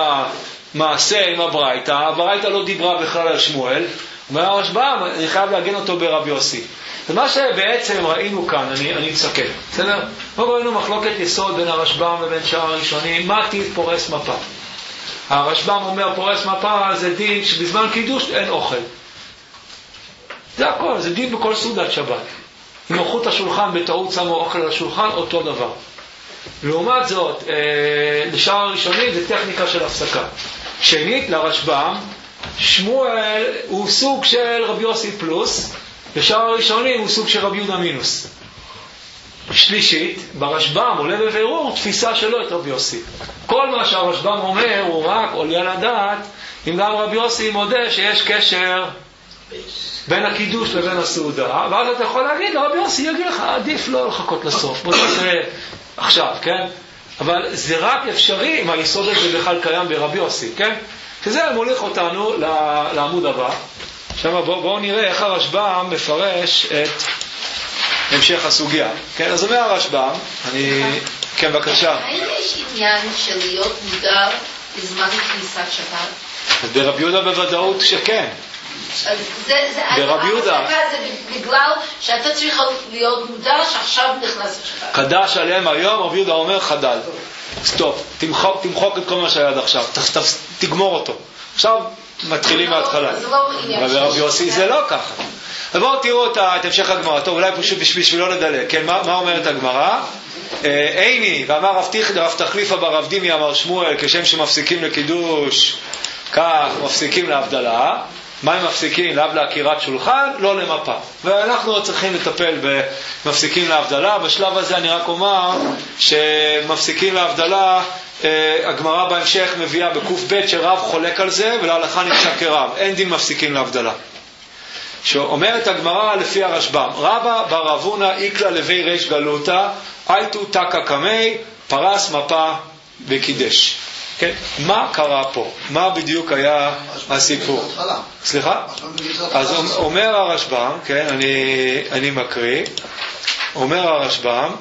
המעשה עם הברייתא, הברייתא לא דיברה בכלל על שמואל, אומר הרשב"ם, אני חייב להגן אותו ברב יוסי. ומה שבעצם ראינו כאן, אני אסכם, בסדר? לא ראינו מחלוקת יסוד בין הרשב"ם ובין שאר הראשונים, מה טיב פורס מפה? הרשב"ם אומר פורס מפה זה דין שבזמן קידוש אין אוכל. זה הכל, זה דין בכל סעודת שבת. אם אוכלו את השולחן בטעות שמו אוכל על השולחן, אותו דבר. לעומת זאת, לשאר הראשונים זה טכניקה של הפסקה. שנית, לרשב"ם, שמואל הוא סוג של רבי יוסי פלוס, לשאר הראשונים הוא סוג של רבי יהודה מינוס. שלישית, ברשב"ם עולה בבירור תפיסה שלו את רבי יוסי. כל מה שהרשב"ם אומר הוא רק עולה לדעת, אם גם רבי יוסי מודה שיש קשר בין הקידוש לבין הסעודה, ואז אתה יכול להגיד לרבי יוסי, יגיד לך, עדיף לא לחכות לסוף, בוא נעשה עכשיו, כן? אבל זה רק אפשרי אם היסוד הזה בכלל קיים ברבי יוסי, כן? שזה מוליך אותנו לעמוד הבא. עכשיו בואו נראה איך הרשב"ם מפרש את המשך הסוגיה. כן, אז אומר הרשב"ם, כן, בבקשה. האם יש עניין של להיות מודע בזמן כניסת שבת? אז ברבי יהודה בוודאות שכן. ברבי יהודה. זה בגלל שאתה צריך להיות מודע שעכשיו נכנס השבת. קדש עליהם היום, רבי יהודה אומר חדל. סטופ, תמחוק את כל מה שהיה עד עכשיו, תגמור אותו. עכשיו מתחילים מההתחלה. רבי יוסי זה לא ככה. ובואו תראו את המשך הגמרא. טוב, אולי פשוט בשביל לא לדלג. כן, מה אומרת הגמרא? איני, ואמר רב תחליפה ברב דימי אמר שמואל, כשם שמפסיקים לקידוש, כך מפסיקים להבדלה. מה הם מפסיקים? לאו להכירת שולחן, לא למפה. ואנחנו צריכים לטפל במפסיקים להבדלה. בשלב הזה אני רק אומר שמפסיקים להבדלה, הגמרא בהמשך מביאה בקוף ב' שרב חולק על זה, ולהלכה נפסק כרב. אין דין מפסיקים להבדלה. שאומרת הגמרא לפי הרשב"ם, רבא בר אבונה איקלה לוי ריש גלותא, הייתו תקא קמי, פרס מפה וקידש. כן, מה קרה פה? מה בדיוק היה הסיפור? סליחה? אז אומר הרשב"ם, כן, אני מקריא, אומר הרשב"ם,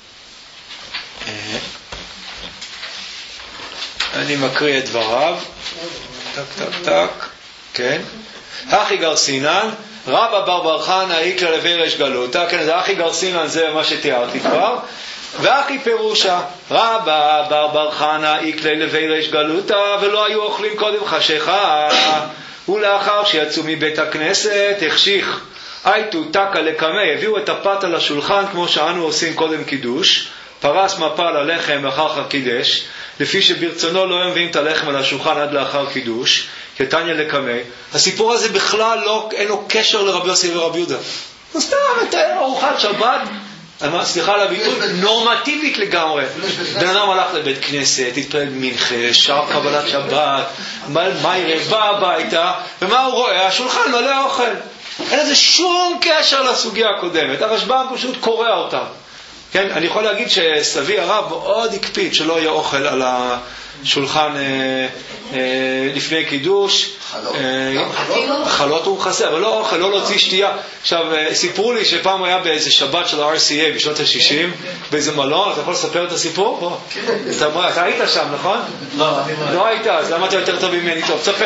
אני מקריא את דבריו, טק, כן, אחי גרסינן, רבא בר חנא איקלה לוי ריש גלותא, כן, זה אחי גרסינן, זה מה שתיארתי כבר, ואחי פירושה, רבא בר חנא איקלה לוי ריש גלותא, ולא היו אוכלים קודם חשיכה, ולאחר שיצאו מבית הכנסת החשיך, הייתו תקא לקמי, הביאו את הפת על השולחן כמו שאנו עושים קודם קידוש, פרס מפה על הלחם ואחר כך קידש, לפי שברצונו לא מביאים את הלחם על השולחן עד לאחר קידוש, כתניא לקמי. הסיפור הזה בכלל אין לו קשר לרבי יוסי ורבי יהודה. הוא סתם מתאר ארוחת שבת, סליחה על הביטוי, נורמטיבית לגמרי. בן אדם הלך לבית כנסת, התפלל מנחה, שר קבלת שבת, מה יראה, בא הביתה, ומה הוא רואה? השולחן מלא אוכל. אין לזה שום קשר לסוגיה הקודמת. הרשב"ם פשוט קורא אותה. כן, אני יכול להגיד שסבי הרב מאוד הקפיד שלא יהיה אוכל על השולחן לפני קידוש. חלות הוא חסר, אבל לא אוכל, לא להוציא שתייה. עכשיו, סיפרו לי שפעם היה באיזה שבת של ה-RCA בשנות ה-60, באיזה מלון. אתה יכול לספר את הסיפור? אתה היית שם, נכון? לא היית, אז למה אתה יותר טוב ממני? טוב, תספר.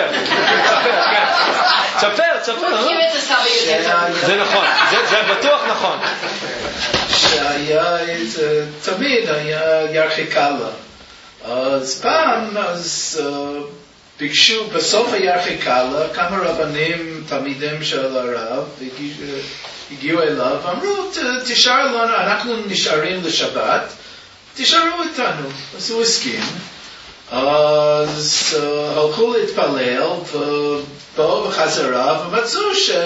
תספר. זה נכון, זה בטוח נכון. שהיה תמיד היה ירחיקלה. אז פעם, ביקשו בסוף הירחיקלה, כמה רבנים, תלמידים של הרב, הגיעו אליו, אמרו, תשאר לנו, אנחנו נשארים לשבת, תשארו איתנו. אז הוא הסכים. אז הלכו להתפלל, ובאו בחזרה, ומצאו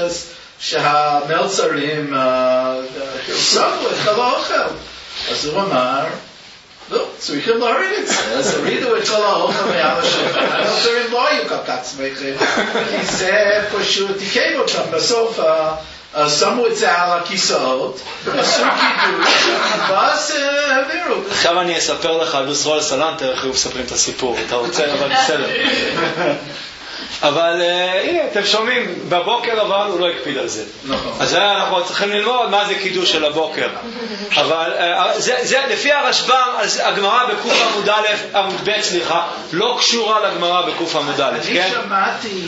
שהמלצרים שמו את כל האוכל. אז הוא אמר, לא, צריכים להוריד את זה. אז הורידו את כל האוכל מעל השולחן. המלצרים לא היו כל כך שמחים, כי זה פשוט עיכב אותם. בסוף שמו את זה על הכיסאות, עשו קידוש, ואז העבירו. עכשיו אני אספר לך על ישרול סלנטר, איך היו מספרים את הסיפור. אתה רוצה, אבל בסדר. אבל הנה, אתם שומעים, בבוקר אבל הוא לא הקפיד על זה. אז אנחנו צריכים ללמוד מה זה קידוש של הבוקר. אבל זה לפי הרשב"ם, הגמרא בקוף עמוד ב' סליחה, לא קשורה לגמרא בקוף עמוד א', כן? אני שמעתי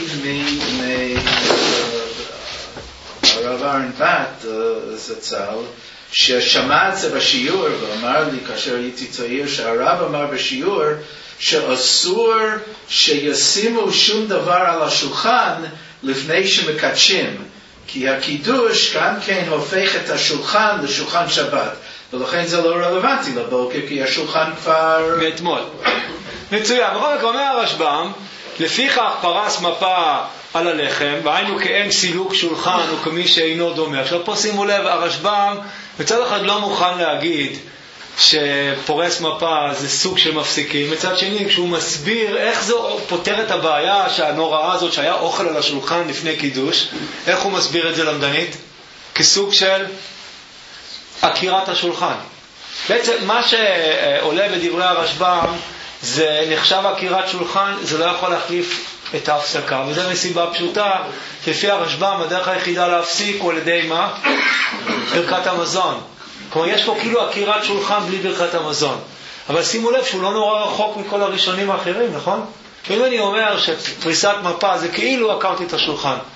הרב ארן בת זצ"ל, ששמע את זה בשיעור, ואמר לי כאשר הייתי צעיר, שהרב אמר בשיעור, שאסור שישימו שום דבר על השולחן לפני שמקדשים, כי הקידוש גם כן הופך את השולחן לשולחן שבת, ולכן זה לא רלוונטי לבוקר, כי השולחן כבר מאתמול. מצוין, בכל מקרה אומר הרשב"ם, לפיכך פרס מפה על הלחם, והיינו כאין סילוק שולחן או כמי שאינו דומה. עכשיו פה שימו לב, הרשב"ם מצד אחד לא מוכן להגיד שפורס מפה זה סוג של מפסיקים, מצד שני כשהוא מסביר איך זה פותר את הבעיה שהנוראה הזאת שהיה אוכל על השולחן לפני קידוש, איך הוא מסביר את זה למדנית? כסוג של עקירת השולחן. בעצם מה שעולה בדברי הרשב"ם זה נחשב עקירת שולחן, זה לא יכול להחליף את ההפסקה, וזה מסיבה פשוטה. לפי הרשב"ם הדרך היחידה להפסיק הוא על ידי מה? ברכת המזון. כלומר, יש פה כאילו עקירת שולחן בלי ברכת המזון. אבל שימו לב שהוא לא נורא רחוק מכל הראשונים האחרים, נכון? אם אני אומר שפריסת מפה זה כאילו עקרתי את השולחן.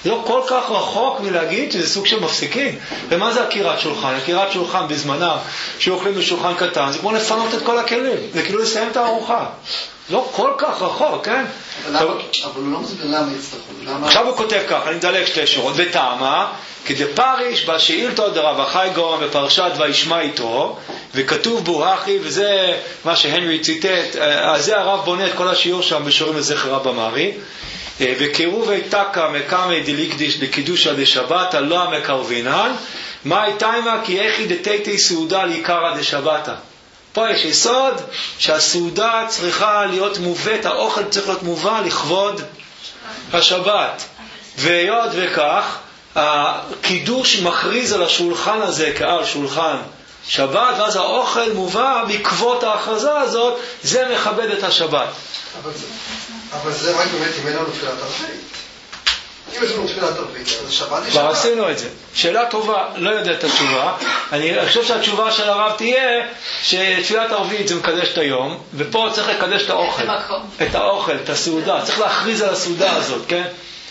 לא כל כך רחוק מלהגיד שזה סוג של מפסיקים. ומה זה עקירת שולחן? עקירת שולחן בזמנה שאוכלים בשולחן קטן, זה כמו לפנות את כל הכלים, זה כאילו לסיים את הארוחה. לא כל כך רחוק, כן? אבל הוא לא מסביר למה יצטרכו. עכשיו הוא כותב כך, אני מדלג שתי שורות. בטעמה, כדפריש בשאילתות דרב החי גאון בפרשת וישמע איתו, וכתוב בו אחי, וזה מה שהנרי ציטט, זה הרב בונה את כל השיעור שם בשיעורים לזכר רב אמרי, וקירובי תקה מקמי דליקדיש לקידושה דשבתא לא המקרבינן, מה הייתיימה כי איכי דתיתי סעודה לעיקרא דשבתא. פה יש יסוד שהסעודה צריכה להיות מובאת, האוכל צריך להיות מובא לכבוד השבת. והיות וכך, הקידוש מכריז על השולחן הזה כעל שולחן שבת, ואז האוכל מובא בעקבות ההכרזה הזאת, זה מכבד את השבת. אבל זה רק באמת אם אין לנו תפילת ערבית. אם יש לנו תפילת ערבית, אז שבת היא שבת. כבר עשינו את זה. שאלה טובה, לא יודע את התשובה. אני חושב שהתשובה של הרב תהיה שתפילת ערבית זה מקדש את היום, ופה צריך לקדש את האוכל. את האוכל, את הסעודה. צריך להכריז על הסעודה הזאת, כן?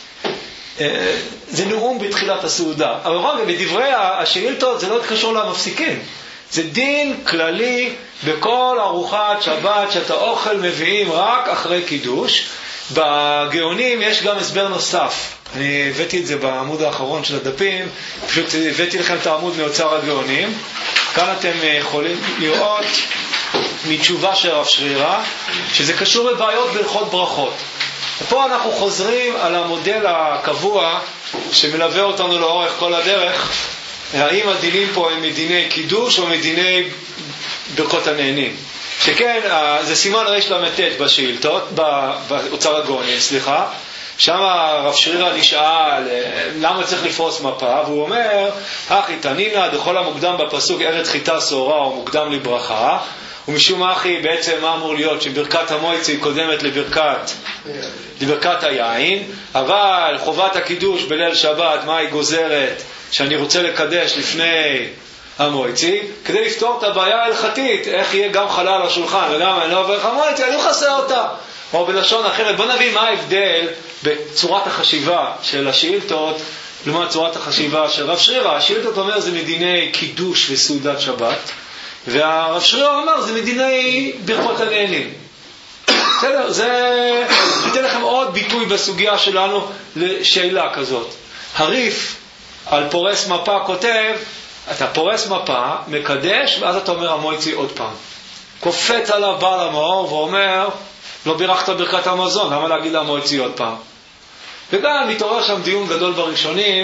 זה נאום בתחילת הסעודה. אבל רגע, בדברי השאילתות זה לא קשור למפסיקים. זה דין כללי בכל ארוחת שבת שאת האוכל מביאים רק אחרי קידוש. בגאונים יש גם הסבר נוסף. אני הבאתי את זה בעמוד האחרון של הדפים, פשוט הבאתי לכם את העמוד מאוצר הגאונים. כאן אתם יכולים לראות מתשובה של רב שרירא, שזה קשור לבעיות בהלכות ברכות. ופה אנחנו חוזרים על המודל הקבוע שמלווה אותנו לאורך כל הדרך. האם הדינים פה הם מדיני קידוש או מדיני ברכות הנהנים? שכן, זה סימן רש למתת בשאילתות, באוצר הגאונים, סליחה. שם הרב שרירא נשאל למה צריך לפרוס מפה, והוא אומר, אחי תנינא דכל המוקדם בפסוק ארץ חיטה שעורה או מוקדם לברכה, ומשום אחי בעצם מה אמור להיות שברכת המויצי קודמת לברכת היין, אבל חובת הקידוש בליל שבת מה היא גוזרת שאני רוצה לקדש לפני המויצי, כדי לפתור את הבעיה ההלכתית, איך יהיה גם חלל על השולחן וגם אני לא אברך המויצי, אני לא חסר אותה. או בלשון אחרת, בוא נבין מה ההבדל בצורת החשיבה של השאילתות לעומת צורת החשיבה של רב שרירא. השאילתות אומר זה מדיני קידוש וסעודת שבת, והרב שרירא אומר זה מדיני ברכות הנהנים. בסדר, זה ניתן לכם עוד ביטוי בסוגיה שלנו לשאלה כזאת. הריף על פורס מפה כותב, אתה פורס מפה, מקדש, ואז אתה אומר המויצי עוד פעם. קופץ עליו בעל המאור ואומר, לא בירכת ברכת המזון, למה להגיד למויצי עוד פעם? וגם מתעורר שם דיון גדול בראשונים,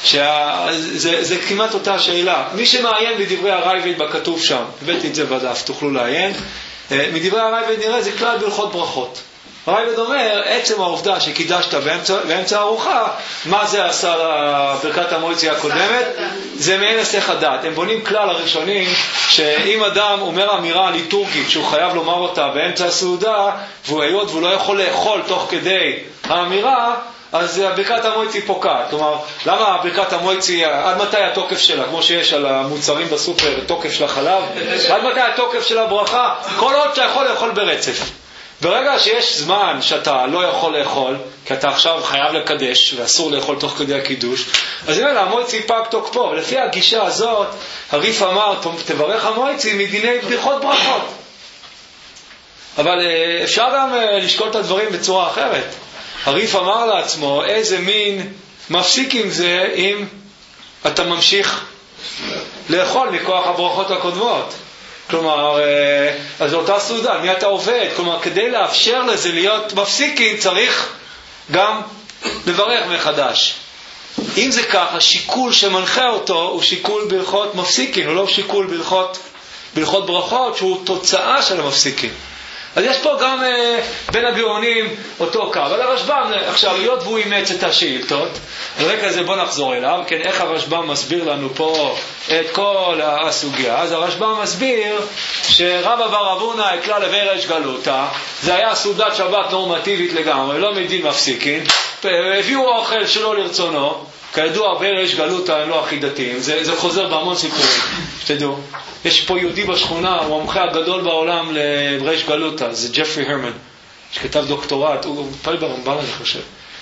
שזה כמעט אותה שאלה. מי שמעיין בדברי הרייבד בכתוב שם, הבאתי את זה בדף, תוכלו לעיין, מדברי הרייבד נראה זה כלל בהלכות ברכות. הרייבד אומר, עצם העובדה שקידשת באמצע הארוחה, מה זה עשה לברכת המויצי הקודמת? זה מעין הסך הדעת. הם בונים כלל הראשונים, שאם אדם אומר אמירה ליטורגית שהוא חייב לומר אותה באמצע הסעודה, והוא לא יכול לאכול תוך כדי האמירה, אז ברכת המויצי פוקעת. כלומר, למה ברכת המויצי, עד מתי התוקף שלה? כמו שיש על המוצרים בסופר, תוקף של החלב, עד מתי התוקף של הברכה? כל עוד שאתה יכול לאכול ברצף. ברגע שיש זמן שאתה לא יכול לאכול, כי אתה עכשיו חייב לקדש ואסור לאכול תוך כדי הקידוש, אז הנה המויצי פג תוקפו. ולפי הגישה הזאת, הריף אמר, תברך המויצי מדיני ברכות ברכות. אבל אפשר גם לשקול את הדברים בצורה אחרת. הריף אמר לעצמו, איזה מין מפסיק עם זה אם אתה ממשיך לאכול מכוח הברכות הקודמות. כלומר, אז זו אותה סעודה, מי אתה עובד? כלומר, כדי לאפשר לזה להיות מפסיקים, צריך גם לברך מחדש. אם זה כך, השיקול שמנחה אותו הוא שיקול בהלכות מפסיקים, הוא לא שיקול בהלכות ברכות, שהוא תוצאה של המפסיקים. אז יש פה גם בין הגאונים אותו קו. אבל הרשב"ם, עכשיו, היות והוא אימץ את השאילתות, על רקע הזה בוא נחזור אליו, כן, איך הרשב"ם מסביר לנו פה את כל הסוגיה. אז הרשב"ם מסביר שרבא בר אבונה הקלה לברש גלותה, זה היה סעודת שבת נורמטיבית לגמרי, לא מדין מפסיקין, הביאו אוכל שלא לרצונו, כידוע ברש גלותה הם לא אחידתיים, זה חוזר בהמון סיפורים, שתדעו. יש פה יהודי בשכונה, הוא המומחה הגדול בעולם לברש גלותה, זה ג'פרי הרמן, שכתב דוקטורט, הוא פעל ברמב"ן אני חושב.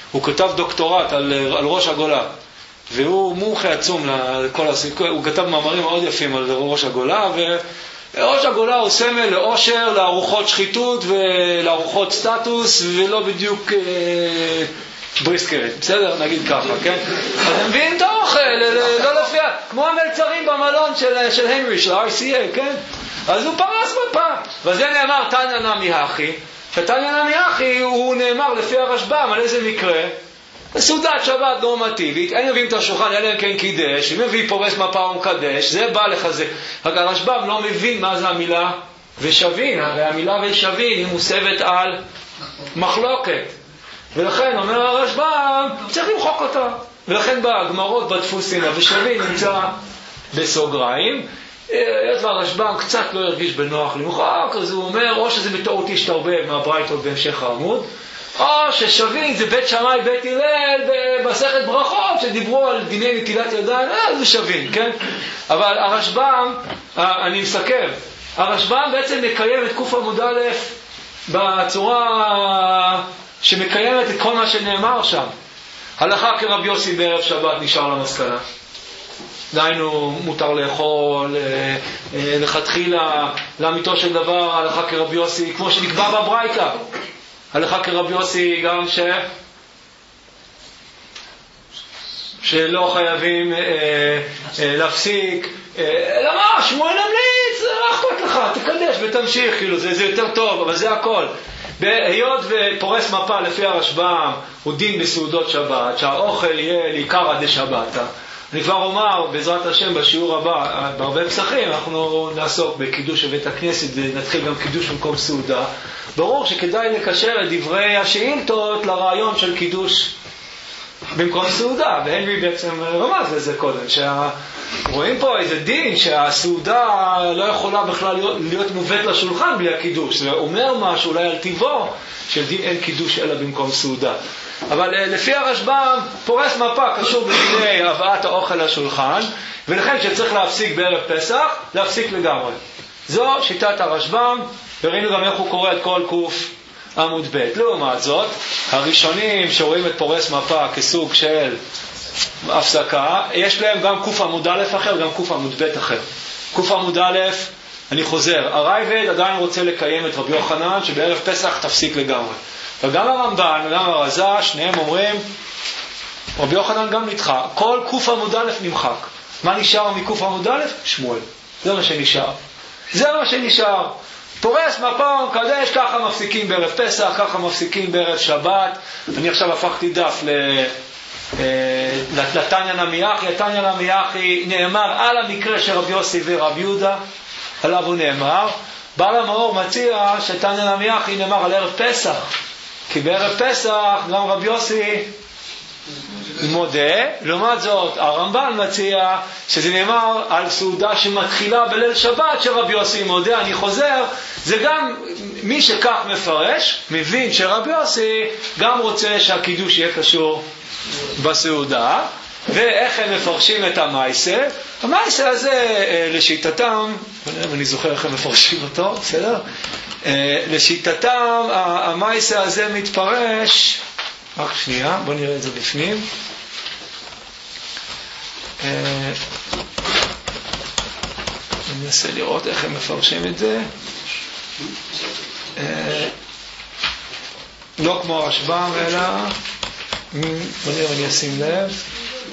הוא כתב דוקטורט על ראש הגולה, והוא מומחה עצום לכל הסיכוי, הוא כתב מאמרים מאוד יפים על ראש הגולה, וראש הגולה הוא סמל לאושר, לארוחות שחיתות ולארוחות סטטוס, ולא בדיוק בריסקרית, בסדר? נגיד ככה, כן? אז הם מביאים את האוכל, לא לפי, כמו המלצרים במלון של הנרי, של RCA, כן? אז הוא פרס מפה, וזה נאמר תניא נמי הכי, ותניא נמי הכי הוא נאמר לפי הרשב"ם על איזה מקרה? סעודת שבת נורמטיבית, אין מביאים את השולחן, אלא כן קידש, אם מביא פורס מפה ומקדש, זה בא לחזק. רק הרשב"ם לא מבין מה זה המילה ושבין, הרי המילה ושבין היא מוסבת על מחלוקת. ולכן אומר הרשב"ם, צריך למחוק אותה. ולכן בגמרות בדפוסים, ושבין נמצא בסוגריים. היות והרשב"ם קצת לא הרגיש בנוח למחוק, אז הוא אומר, או שזה בטעות ישתרבב מהברייתות בהמשך העמוד, או ששבין זה בית שמאי בית הלל במסכת ברכות שדיברו על דיני נטילת ידיים, זה שבין, כן? אבל הרשב"ם, אני מסכם, הרשב"ם בעצם מקיים את קוף עמוד א' בצורה שמקיימת את כל מה שנאמר שם. הלכה כרבי יוסי בערב שבת נשאר למסקנה. דיינו מותר לאכול, לכתחילה, לאמיתו של דבר, הלכה כרבי יוסי, כמו שנקבע בברייתא. הלכה כרבי יוסי גם שלא חייבים להפסיק, אלא מה, שמואל המליץ, אכפת לך, תקדש ותמשיך, כאילו, זה יותר טוב, אבל זה הכל. היות ופורס מפה לפי הרשב"ם הוא דין בסעודות שבת, שהאוכל יהיה לעיקר עד שבתא. אני כבר אומר, בעזרת השם, בשיעור הבא, בהרבה פסחים, אנחנו נעסוק בקידוש בבית הכנסת, ונתחיל גם קידוש במקום סעודה. ברור שכדאי לקשר את דברי השאילתות לרעיון של קידוש במקום סעודה, והנרי בעצם רמז לזה קודם, רואים פה איזה דין שהסעודה לא יכולה בכלל להיות מובאת לשולחן בלי הקידוש. זה אומר משהו אולי על טבעו של דין אין קידוש אלא במקום סעודה. אבל לפי הרשב"ם פורס מפה קשור בדיני הבאת האוכל לשולחן, ולכן שצריך להפסיק בערב פסח, להפסיק לגמרי. זו שיטת הרשב"ם, וראינו גם איך הוא קורא את כל קוף עמוד ב'. לעומת זאת, הראשונים שרואים את פורס מפה כסוג של הפסקה, יש להם גם קוף עמוד א' אחר, גם קוף עמוד ב' אחר. קוף עמוד א', אני חוזר, הרייבד עדיין רוצה לקיים את רבי יוחנן שבערב פסח תפסיק לגמרי. וגם הרמב"ן וגם הרזה, שניהם אומרים, רבי יוחנן גם נדחה, כל קוף עמוד א' נמחק. מה נשאר מקוף עמוד א'? שמואל. זה מה שנשאר. זה מה שנשאר. פורס מפה ומקדש, ככה מפסיקים בערב פסח, ככה מפסיקים בערב שבת. אני עכשיו הפכתי דף לתניא נמי הכי. התניא נמי הכי נאמר על המקרה של רבי יוסי ורבי יהודה, עליו הוא נאמר. בעל המאור מציע שתניא נמי הכי נאמר על ערב פסח, כי בערב פסח גם רבי יוסי מודה. לעומת זאת הרמב"ן מציע שזה נאמר על סעודה שמתחילה בליל שבת שרבי יוסי מודה. אני חוזר, זה גם מי שכך מפרש מבין שרבי יוסי גם רוצה שהקידוש יהיה קשור בסעודה. ואיך הם מפרשים את המייסה? המייסה הזה לשיטתם, אני זוכר איך הם מפרשים אותו, בסדר? לשיטתם המייסה הזה מתפרש, רק שנייה, בוא נראה את זה בפנים. אני אנסה לראות איך הם מפרשים את זה. לא כמו הרשב"ם, אלא בוא נראה, אני אשים לב.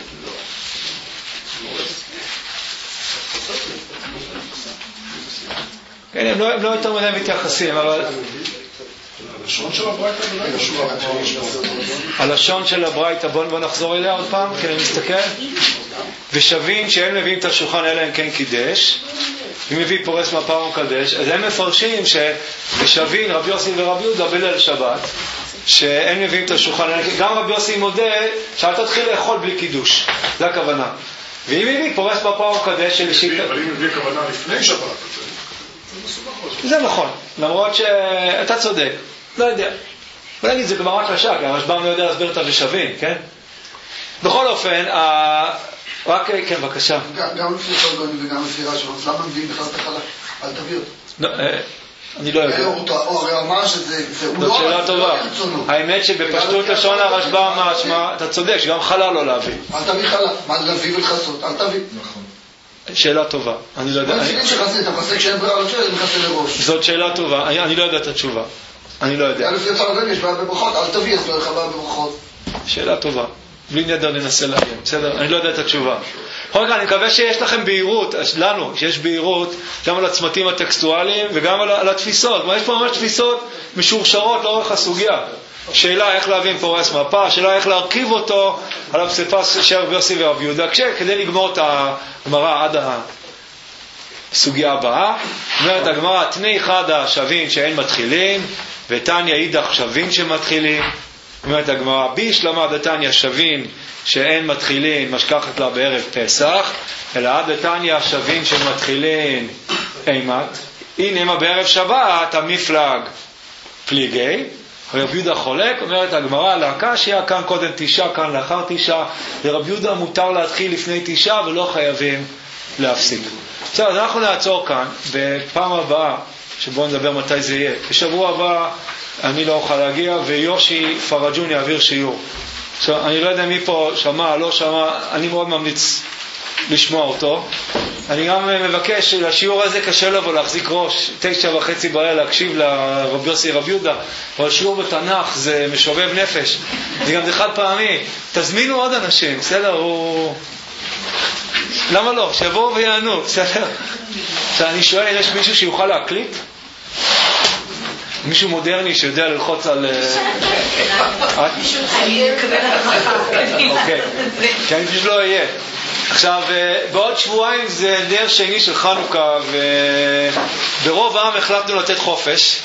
כן, הם לא יותר מדי מתייחסים, אבל הלשון של הברייתא לא ישוע. הלשון של הברייתא, בוא נחזור אליה עוד פעם, כי אני מסתכל. ושווים שהם מביאים את השולחן אלא אם כן קידש, אם מביא פורס מפה ומקדש, אז הם מפרשים ששווים רבי יוסי ורבי יהודה בליל שבת, שהם מביאים את השולחן, גם רבי יוסי מודה שאל תתחיל לאכול בלי קידוש, זה הכוונה. ואם מביא פורס מפה ומקדש של שיטה, אבל אם מביא כוונה לפני שבת, זה נכון, למרות שאתה צודק, לא יודע. בוא נגיד, זה גמרא קשה, כי הרשב"ם לא יודע להסביר את המשווים, כן? בכל אופן, רק, כן, בבקשה. גם לפי פרגוני וגם לפי רש"י, אז למה מביאים בכלל את החלק? אל תביא אותו. אני לא יודע. הוא אמר שזה... זאת שאלה טובה. האמת שבפשטות לשון הרשב"א משמע, אתה צודק, שגם חלל לא להביא. אל תביא חלל, מה להביא ולחסות? אל תביא. שאלה טובה, אני לא יודע. אתה מחסה כשאין ברירה על זה, מחסה לראש. זאת שאלה טובה, אני לא יודע את התשובה. אני לא יודע. לפי אותה רבן יש בעיה בברכות, אל תביא, אז לא לך בעיה בברכות. שאלה טובה. בלי נדר ננסה להבין, בסדר? אני לא יודע את התשובה. רגע, אני מקווה שיש לכם בהירות, לנו, שיש בהירות גם על הצמתים הטקסטואליים וגם על התפיסות. יש פה ממש תפיסות משורשרות לאורך הסוגיה. שאלה איך להבין פורס מפה, שאלה איך להרכיב אותו על הפסיפס של רבי יוסי ורבי יהודה, כדי לגמור את הגמרא עד הסוגיה הבאה. אומרת הגמרא, תני חדה שווין שאין מתחילים, ותניא אידך שווין שמתחילים. אומרת הגמרא, בישלמה דתניא שווין שאין מתחילים משכחת לה בערב פסח, אלא עד דתניא שווין שמתחילים אימת. הנה מה בערב שבת המפלג פליגי. רבי יהודה חולק, אומרת הגמרא, להקשיא, כאן קודם תשעה, כאן לאחר תשעה. לרבי יהודה מותר להתחיל לפני תשעה ולא חייבים להפסיק. עכשיו, אז אנחנו נעצור כאן, בפעם הבאה, שבואו נדבר מתי זה יהיה. בשבוע הבא אני לא אוכל להגיע, ויושי פרג'ון יעביר שיעור. עכשיו, אני לא יודע מי פה שמע, לא שמע, אני מאוד ממליץ לשמוע אותו. אני גם מבקש, לשיעור הזה קשה לבוא להחזיק ראש, 9:30 בלילה להקשיב לרבי יוסי רבי יהודה, אבל שיעור בתנ"ך זה משובב נפש, זה גם חד פעמי. תזמינו עוד אנשים, בסדר? למה לא? שיבואו ויענו, בסדר? עכשיו אני שואל, יש מישהו שיוכל להקליט? מישהו מודרני שיודע ללחוץ על... אני אקבל הרווחה. אוקיי, כי אני פשוט לא אהיה. עכשיו, בעוד שבועיים זה נר שני של חנוכה, וברוב העם החלטנו לתת חופש.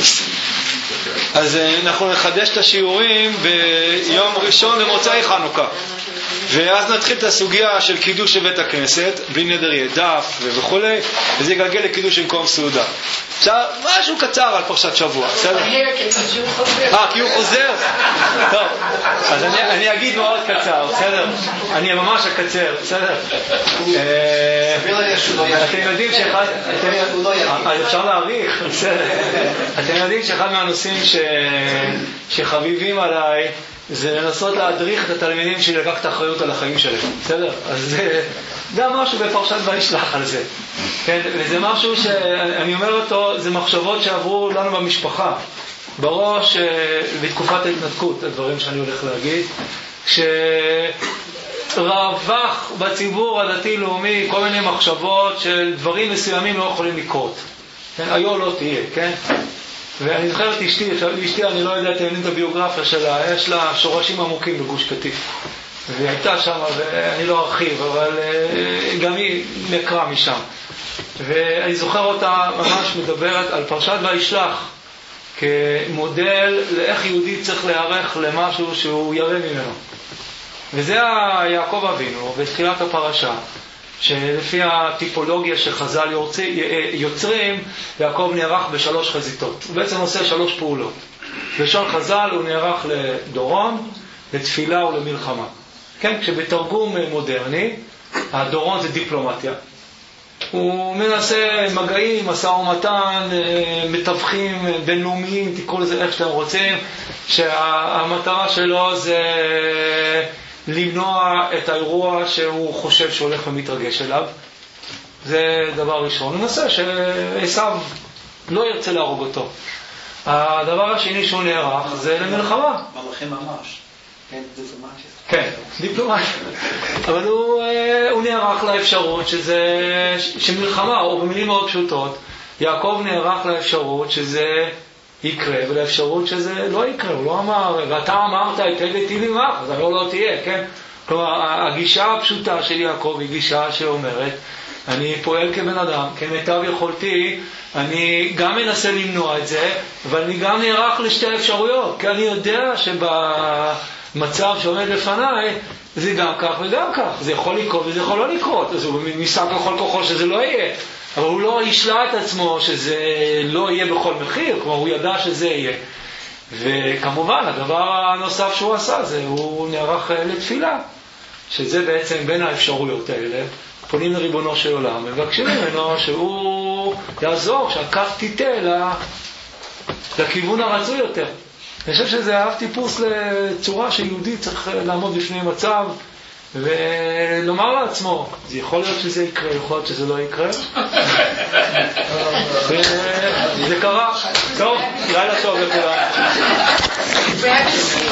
אז אנחנו נחדש את השיעורים ביום ראשון למוצאי חנוכה. ואז נתחיל את הסוגיה של קידוש בבית הכנסת, בלי נדר יהיה דף וכו', וזה יגלגל לקידוש במקום סעודה. עכשיו, משהו קצר על פרשת שבוע, בסדר? כי הוא חוזר? טוב, אז אני אגיד מאוד קצר, בסדר? אני ממש אקצר, בסדר? אתם יודעים שאחד... אפשר להעריך, בסדר? אתם יודעים שאחד מהנושאים שחביבים עליי זה לנסות להדריך את התלמידים שלי לקחת אחריות על החיים שלהם, בסדר? אז זה גם משהו בפרשת וישלח על זה, כן? וזה משהו שאני אומר אותו, זה מחשבות שעברו לנו במשפחה, בראש בתקופת ההתנתקות, הדברים שאני הולך להגיד, שרווח בציבור הדתי-לאומי כל מיני מחשבות של דברים מסוימים לא יכולים לקרות, כן? היו לא תהיה, כן? ואני זוכר את אשתי, אני לא יודע, אתם יודעים את הביוגרפיה שלה, יש לה שורשים עמוקים בגוש קטיף. והיא הייתה שם, ואני לא ארחיב, אבל גם היא נקרה משם. ואני זוכר אותה ממש מדברת על פרשת וישלח, כמודל לאיך יהודי צריך להיערך למשהו שהוא ירא ממנו. וזה יעקב אבינו, בתחילת הפרשה. שלפי הטיפולוגיה שחז"ל יוצרים, יעקב נערך בשלוש חזיתות. הוא בעצם עושה שלוש פעולות. בשון חז"ל הוא נערך לדורון, לתפילה ולמלחמה. כן, כשבתרגום מודרני, הדורון זה דיפלומטיה. הוא מנסה מגעים, משא ומתן, מתווכים בינלאומיים, תקראו לזה איך שאתם רוצים, שהמטרה שלו זה למנוע את האירוע שהוא חושב שהולך ומתרגש אליו. זה דבר ראשון. הוא מנסה שעשיו לא ירצה להרוג אותו. הדבר השני שהוא נערך זה למלחמה. מלכים ממש. כן, דיפלומטיה. כן, דיפלומטיה. אבל הוא נערך לאפשרות שמלחמה, או במילים מאוד פשוטות, יעקב נערך לאפשרות שזה יקרה, ולאפשרות שזה לא יקרה. הוא לא אמר, ואתה אמרת, תהייתי לי מה, אז הלא לא תהיה, כן? כלומר, הגישה הפשוטה של יעקב היא גישה שאומרת, אני פועל כבן אדם, כמיטב יכולתי, אני גם מנסה למנוע את זה, אבל אני גם נערך לשתי אפשרויות, כי אני יודע שבמצב שעומד לפניי, זה גם כך וגם כך. זה יכול לקרות וזה יכול לא לקרות, אז הוא ניסה ככל כוחו שזה לא יהיה. אבל הוא לא ישלה את עצמו שזה לא יהיה בכל מחיר, כלומר הוא ידע שזה יהיה. וכמובן הדבר הנוסף שהוא עשה זה הוא נערך לתפילה, שזה בעצם בין האפשרויות האלה, פונים לריבונו של עולם, מבקשים ממנו שהוא יעזור שהכף תיטה לכיוון הרצוי יותר. אני חושב שזה אב טיפוס לצורה שיהודי צריך לעמוד בפני מצב ולומר לעצמו, זה יכול להיות שזה יקרה, יכול להיות שזה לא יקרה. זה קרה. טוב, לילה טוב לכולם.